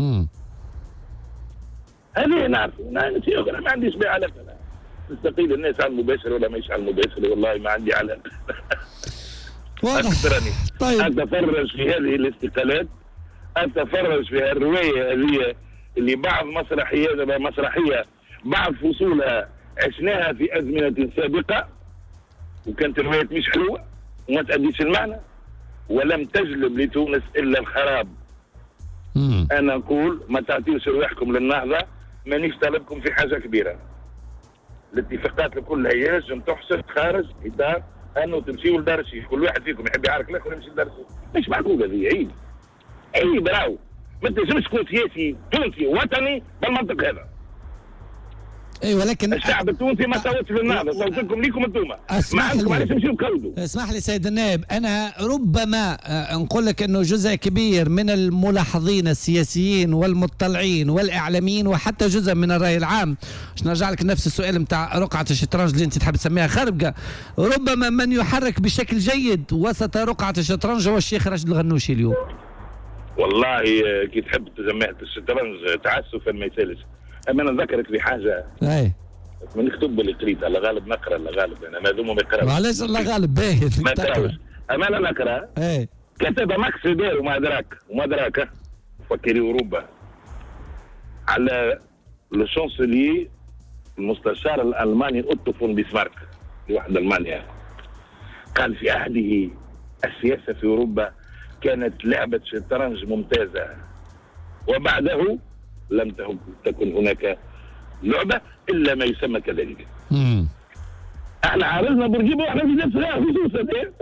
هذه نعرفه انا ما عنديش بها علاقة، تستقيل الناس على المباشر ولا ماهيش على المباشر والله ما عندي علاقة. أكثرني طيب. أتفرج في هذه الاستقالات، أتفرج في الرواية هذه اللي بعض مسرحية بعض فصولها عشناها في أزمنة سابقة وكانت الروايات مش حلوة وما تأديش المعنى ولم تجلب لتونس إلا الخراب. أنا أقول ما تعطيوش رواحكم للنهضة، مانيش طالبكم في حاجة كبيرة. الاتفاقات كلها ينجم تحصل خارج إطار انه تمشيوا لدار الشيخ، كل واحد فيكم يحب يعارك الاخر يمشي لدار الشيخ، مش معقول هذه عيب راهو، ما تنجمش تكون سياسي تونسي وطني بالمنطق هذا. اي ولكن الشعب التونسي ما صوتش للنهضه، صوتكم ليكم انتم، ما عندكم علاش تمشيوا تقودوا. اسمح لي سيد النائب، انا ربما نقول لك انه جزء كبير من الملاحظين السياسيين والمطلعين والاعلاميين وحتى جزء من الراي العام، باش نرجع لك نفس السؤال نتاع رقعه الشطرنج اللي انت تحب تسميها خربقه، ربما من يحرك بشكل جيد وسط رقعه الشطرنج هو الشيخ راشد الغنوشي اليوم. والله كي تحب تسميها الشطرنج تعسفا ما يسالش، اما انا نذكرك في حاجه من نكتب اللي قريتها، لا غالب نقرا لا غالب انا ماذوم ما يقراش. معليش الله غالب باهي ما يقراش، اما انا نقرا كتب ماكس فيبر وما دراك فكري اوروبا على لو شانسليي المستشار الالماني اوتو فون بيسمارك لواحد المانيا، قال في عهده السياسه في اوروبا كانت لعبه شطرنج ممتازه وبعده لم تكن هناك لعبة إلا ما يسمى كذلك. احنا عارضنا بورقيبة واحنا في نفس صغار في سوسة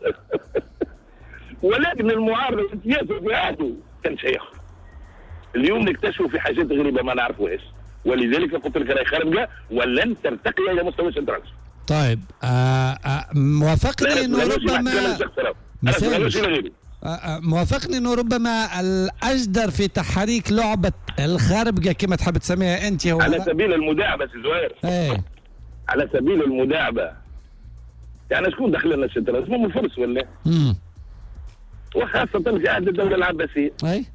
ولكن المعارضة السياسة في عهده كان شيخ. اليوم نكتشفوا في حاجات غريبة ما نعرفوهاش، ولذلك قلت لك راهي خارجة ولن ترتقي إلى مستوى الشطرنج. طيب موافقني انه ربما موافقني انه ربما الاجدر في تحريك لعبه الخربقه كما تحب تسميها انت هو على سبيل المداعبه سي زهير. على سبيل المداعبه يعني شكون دخل لنا الشطرنج؟ اسمه الفرس ولا؟ وخاصه في عهد الدوله العباسيه.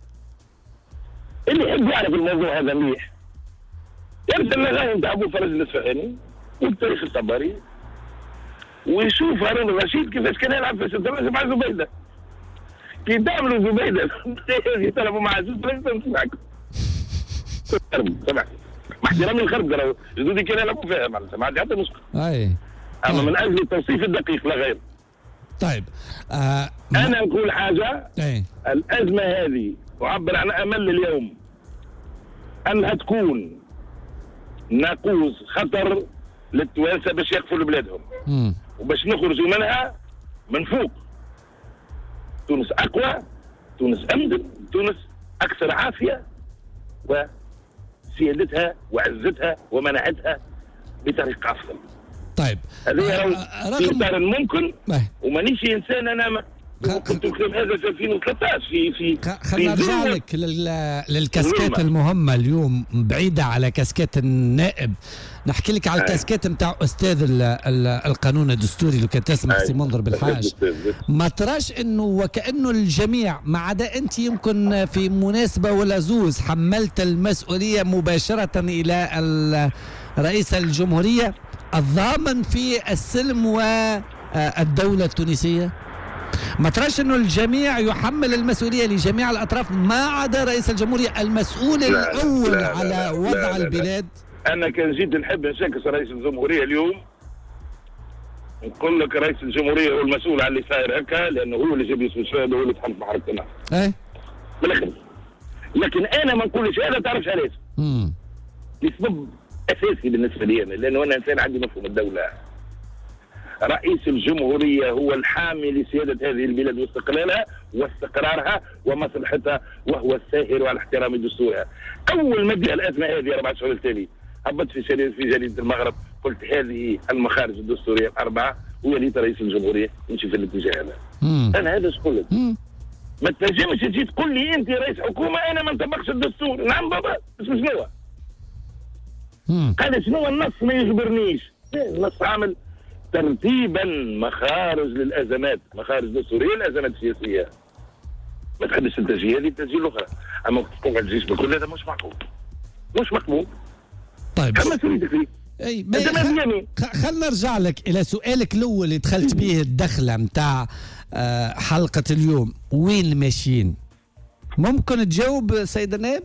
اللي يحب يعرف الموضوع هذا مليح يرجع للغايه نتاع ابو فرج الاصفهاني والتاريخ الطبري ويشوف هارون الرشيد كيفاش كان يلعب في الشطرنج مع زبيده. كي تعملوا زبيده يطلبوا مع الشطرنج معكم. سمعت مع احترامي الخرب ترى جدودي كانوا يلعبوا فيها معناتها ما عندي حتى مشكل. اما من اجل التوصيف الدقيق لا غير. طيب انا نقول حاجه الازمه هذه اعبر عن امل اليوم انها تكون ناقوس خطر للتوانسه باش يقفلوا بلادهم وباش نخرجوا منها من فوق. تونس اقوى، تونس امن، تونس اكثر عافيه وسيادتها وعزتها ومناعتها بطريقه افضل. طيب هذا في اطار الممكن ومانيش انسان انا قلت الكلام هذا في 2013 في خلينا نرجع لك للكاسكات المهمه اليوم بعيده على كاسكات النائب. نحكي لك على الكاسكات نتاع استاذ القانون الدستوري اللي كان تسمح سي منظر بالحاج. ما تراش انه وكانه الجميع ما عدا انت يمكن في مناسبه ولا زوز حملت المسؤوليه مباشره الى رئيس الجمهوريه الضامن في السلم والدوله التونسيه؟ ما تراش انه الجميع يحمل المسؤوليه لجميع الاطراف ما عدا رئيس الجمهورية المسؤول الاول على وضع البلاد؟ انا كان جيت نحب نشكس رئيس الجمهورية اليوم نقول لك رئيس الجمهورية هو المسؤول على اللي صاير هكا لانه هو اللي جاب يوسف الشهاد وهو اللي تحمل بحركة النهر. بالاخر لكن انا ما نقولش هذا تعرفش علاش؟ لسبب اساسي بالنسبه لي انا لانه انا انسان عندي مفهوم الدوله. رئيس الجمهورية هو الحامي لسيادة هذه البلاد واستقلالها واستقرارها ومصلحتها وهو الساهر على احترام دستورها. أول ما جاء الأزمة هذه 4 شهور التالي هبطت في جريدة المغرب قلت هذه المخارج الدستورية الأربعة ويليت رئيس الجمهورية يمشي في الاتجاه هذا. أنا هذا اش قلت. ما تنجمش تجي تقول لي أنت رئيس حكومة أنا ما نطبقش الدستور. نعم بابا اسمه شنو؟ قال شنو النص ما يجبرنيش. النص عامل ترتيبا مخارج للازمات، مخارج دستوريه الازمات السياسيه. ما تحبش تجي هذه تجي الاخرى، اما تقعد تجيش بكل هذا مش معقول. مش مقبول. طيب كما تريد فيه. اي خلينا نرجع لك الى سؤالك الاول اللي دخلت به الدخله نتاع حلقه اليوم، وين ماشيين؟ ممكن تجاوب سيد النائب؟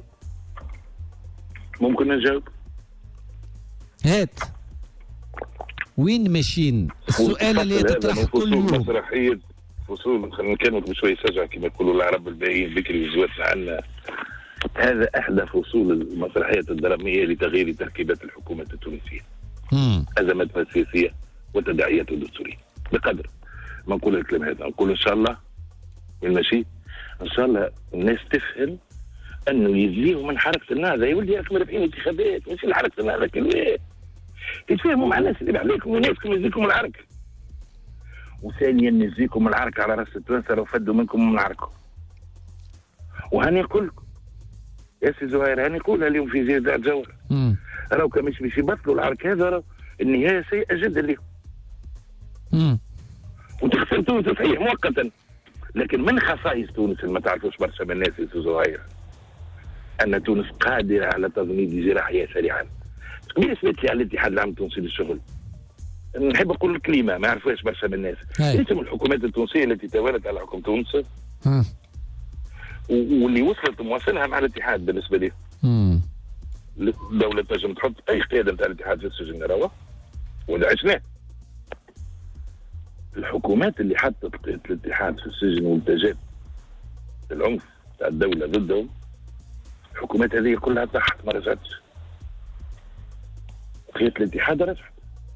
ممكن نجاوب. هات وين ماشيين؟ السؤال اللي تطرح كل يوم. مسرحية فصول خلينا نكلمك بشوي سجع كما يقولوا العرب الباهيين بكري وزواتنا عنا. هذا احدى فصول المسرحيات الدرامية لتغيير تركيبات الحكومة التونسية. ازماتها السياسية وتداعياتها الدستورية. بقدر ما نقول الكلام هذا نقول ان شاء الله وين ماشي؟ ان شاء الله الناس تفهم انه يجزيهم من حركة النهضة. يا ولدي راكم رابحين انتخابات ماشي لحركة النهضة كلها. تتفاهموا مع الناس اللي عليكم وناسكم يجزيكم العرك. وثانيا نجزيكم العرك على راس التوانسه لو فدوا منكم من عركم. وهاني نقول لكم يا سي زهير هاني نقولها اليوم في جريدة جوهر. راهو كان مش باش يبطلوا العرك هذا راهو النهايه سيئه جدا لهم. وتخسر تونس صحيح مؤقتا لكن من خصائص تونس اللي ما تعرفوش برشا من الناس يا سي زهير ان تونس قادره على تضميد جراحها سريعا. قبيل سمعت لي على الاتحاد العام التونسي للشغل. نحب اقول الكلمه ما يعرفوهاش برشا من الناس. اسم الحكومات التونسيه التي توالت على حكم تونس واللي وصلت مواصلها مع الاتحاد بالنسبه لي. الدوله تنجم تحط اي قياده نتاع الاتحاد في السجن راهو ولا عشناه. الحكومات اللي حطت الاتحاد في السجن وانتجت العنف تاع الدوله ضدهم الحكومات هذه كلها طاحت ما رجعتش. قيادة الاتحاد رجعت.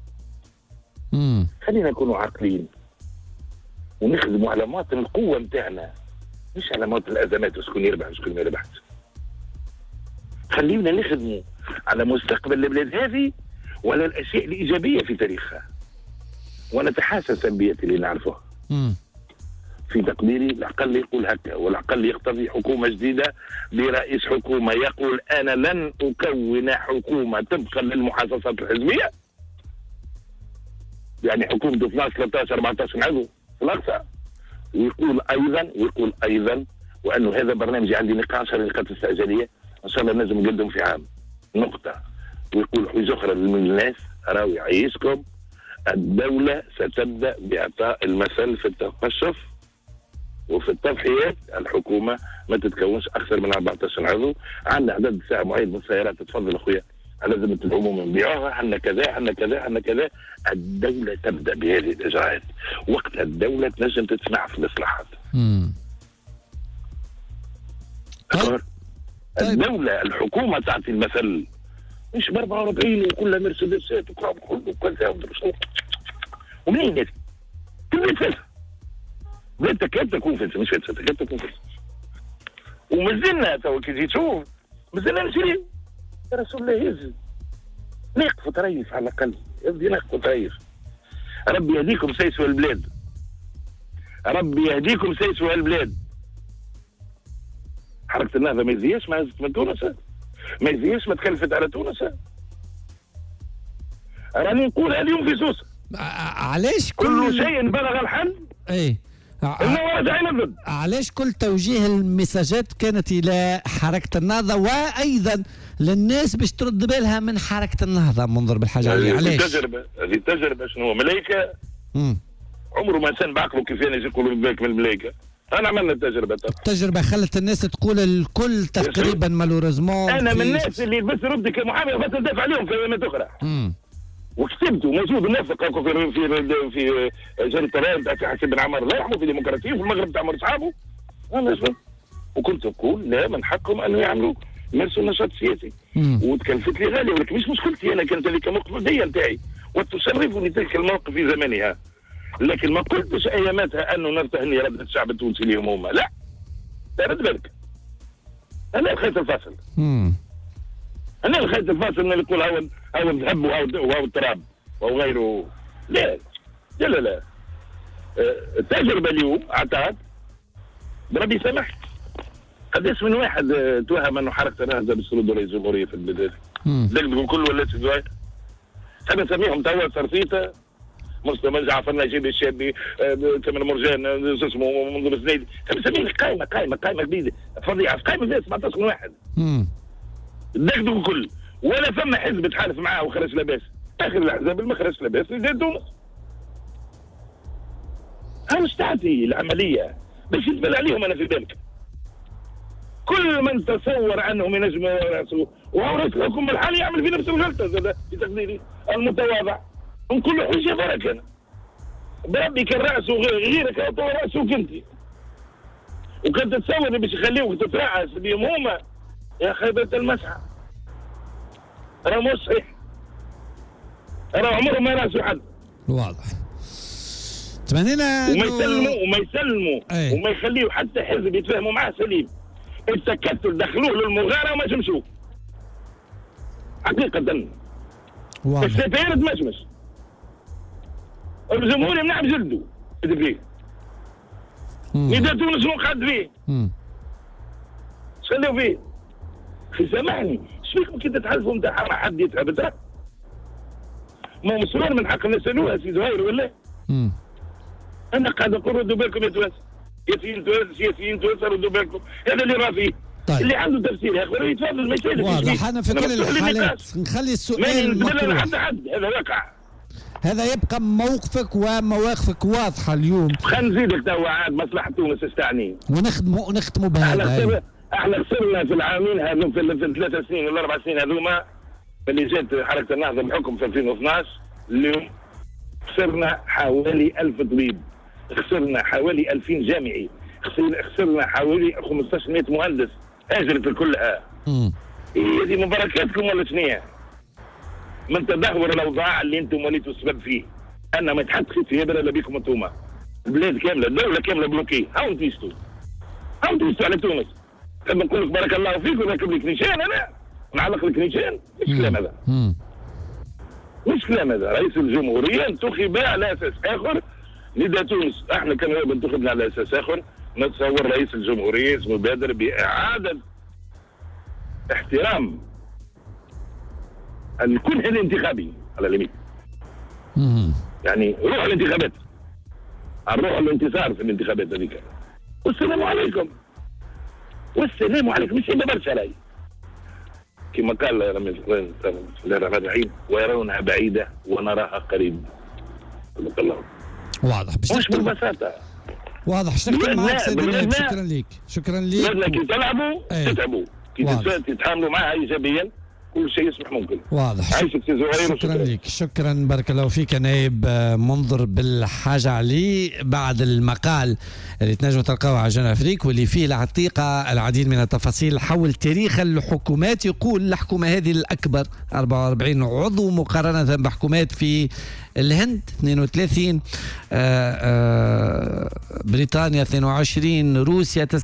خلينا نكونوا عاقلين ونخدموا على مواطن القوة نتاعنا مش على مواطن الأزمات وشكون يربح وشكون ما يربحش. خلينا نخدموا على مستقبل البلاد هذه وعلى الأشياء الإيجابية في تاريخها ونتحاشى السلبيات اللي نعرفوها. في تقديري الأقل يقول هكا والأقل يقتضي حكومة جديدة برئيس حكومة يقول أنا لن أكون حكومة طبقا للمحاصصات الحزبية. يعني حكومة 12 13 14 عضو في الأقصى. ويقول أيضا وأنه هذا برنامج عندي نقاش نقاط استعجالية إن شاء الله نجم نقدم في عام نقطة. ويقول حوايج أخرى للناس راهو يعيشكم الدولة ستبدأ بإعطاء المثل في التقشف وفي التضحيات. الحكومة ما تتكونش أكثر من 14 عضو. عندنا عدد ساعة معين من السيارات. تفضل أخويا على ذمة العموم نبيعوها. عندنا كذا عندنا كذا عندنا كذا. الدولة تبدأ بهذه الإجراءات. وقت الدولة تنجم تتصنع في الإصلاحات. الدولة الحكومة تعطي المثل مش ب 44 وكلها مرسيدسات وكذا ومنين هذه؟ كل فلسفة. بدأت تكاد تكون فلسفة مش فلسفة تكاد تكون فلسفة. ومازلنا تو كي تجي تشوف مازلنا نشري يا رسول الله هز نقف تريف على الأقل. يبدي نقف تريف. ربي يهديكم سيسوى البلاد، ربي يهديكم سيسوى البلاد. حركة النهضة ما يزياش ما هزت من تونس، ما يزياش ما تكلفت على تونس. راني نقولها اليوم في سوسة. علاش كل شيء بلغ الحد اي علاش كل توجيه المساجات كانت الى حركه النهضه وايضا للناس باش ترد بالها من حركه النهضه منظر بالحاجه عليه؟ علاش؟ هذه تجربه شنو ملائكه؟ عمره ما انسان بعقله كيف يجي يقولوا بالك من الملائكه. انا عملنا التجربه خلت الناس تقول الكل تقريبا مالوريزمون. انا من الناس اللي لبست ربدي كمحامي وبس ندافع عليهم كلمات اخرى. وكتبت وموجود نافق في جريدة الطلاب تاع حسين بن عمر الله يرحمه في ديمقراطيه في المغرب تعمر اصحابه. وكنت نقول لا من حقهم ان يعملوا يمارسوا النشاط السياسي. وتكلفت لي غاليه ولكن مش مشكلتي انا، كانت هذيك موقف وديه نتاعي وتشرفني تلك الموقف في زمانها. لكن ما قلتش اياماتها انه نرتهني رده الشعب التونسي ليهم هما، لا رد بالك. انا الخيط الفاصل. انا الخيط الفاصل من اللي يقول هو الذهب وهو التراب وهو غيره. لا لا لا, لا. التجربه اليوم اعتقد بربي سامحك قداش من واحد توهم انه حركه النهضه بالسرود رئيس الجمهوريه في البلاد هذه كل ولا سدوات. حنا نسميهم توا صرفيته مصطفى جعفر نجيب الشابي تامر مرجان اسمه منظور الزنيدي. نسميه قائمه جديده فظيعه، في قائمه فيها 17 واحد دقدقوا كل ولا ثم حزب تحالف معاه وخرج لاباس. اخر الاحزاب اللي ما خرجش لاباس زاد تونس. مش تعطي العمليه باش يتبل عليهم. انا في بالك كل من تصور انهم ينجموا راسه وهو رئيس الحكومه الحالي يعمل في نفس الغلطه في تقديري المتواضع. نقول له حاجه برك انا بربي كان راسه غيرك او راسه كنت وكنت تتصور باش يخليوك تترعس بهم هما يا خيبه المسعى. راه مش صحيح، راه عمره ما راسه حد. واضح. تمنينا وما يسلموا وما يخليوا حتى حزب يتفاهموا معاه سليم. التكتل دخلوه للمغاره وما جمشوه حقيقه. السفير تمشمش الجمهور يمنع بجلده يدب فيه. نداء تونس وقعد فيه خليوا فيه. اخي سامحني شفيكم كي تتحالفوا نتاع حد يتعب ترى؟ ما مسرور من حق الناس يسالوها سي زهير ولا؟ انا قاعد نقول ردوا بالكم يا توانسه، سياسيين توانسه ردوا بالكم. هذا اللي راه فيه. طيب. اللي عنده تفسير يا اخوي يتفضل ما يسالش. واضح. انا في كل الحالات نخلي السؤال مطروح. حد هذا واقع. هذا يبقى موقفك ومواقفك واضحه اليوم. خلينا نزيدك توا عاد مصلحه تونس تستعني. ونختموا بهذا. احنا خسرنا في العامين هذو في الثلاث سنين ولا 4 سنين هذوما اللي جات حركه النهضه بالحكم في 2012 اليوم خسرنا حوالي 1000 طبيب، خسرنا حوالي 2000 جامعي، خسرنا حوالي 1500 مهندس هاجرت كلها. هذه من بركاتكم ولا شنو؟ من تدهور الاوضاع اللي انتم وليتوا السبب فيه. انا ما يتحط خيط في يبرا بكم انتم. البلاد كامله الدوله كامله بلوكي. هاو نتيستوا على تونس. نحب نقول لك بارك الله فيك ونركب لك نيشان انا نعلق لك نيشان. مش كلام هذا. مش كلام هذا. رئيس الجمهوريه انتخب على اساس اخر. نداء تونس احنا كنواب انتخبنا على اساس اخر. نتصور رئيس الجمهوريه اسمه بادر باعاده احترام الكنه الانتخابي على اليمين. يعني روح الانتخابات، نروح الانتصار في الانتخابات هذيك. والسلام عليكم. والسلام عليكم. مش برشا راي كما قال رمز الله الرحمن الرحيم ويرونها بعيده ونراها قريب. الله واضح. مش بالبساطه. واضح. شكرا معك سيدي. شكرا ليك. شكرا ليك. لازم كي تلعبوا تتعبوا، كي تتعاملوا معها ايجابيا كل شيء يصبح ممكن. واضح. عايشك سي زهير. شكرا لك. شكرا بارك الله فيك نائب منظر بالحاجة علي. بعد المقال اللي تنجموا تلقاوه على جان افريك واللي فيه العتيقة العديد من التفاصيل حول تاريخ الحكومات. يقول الحكومة هذه الأكبر 44 عضو مقارنة بحكومات في الهند 32، بريطانيا 22، روسيا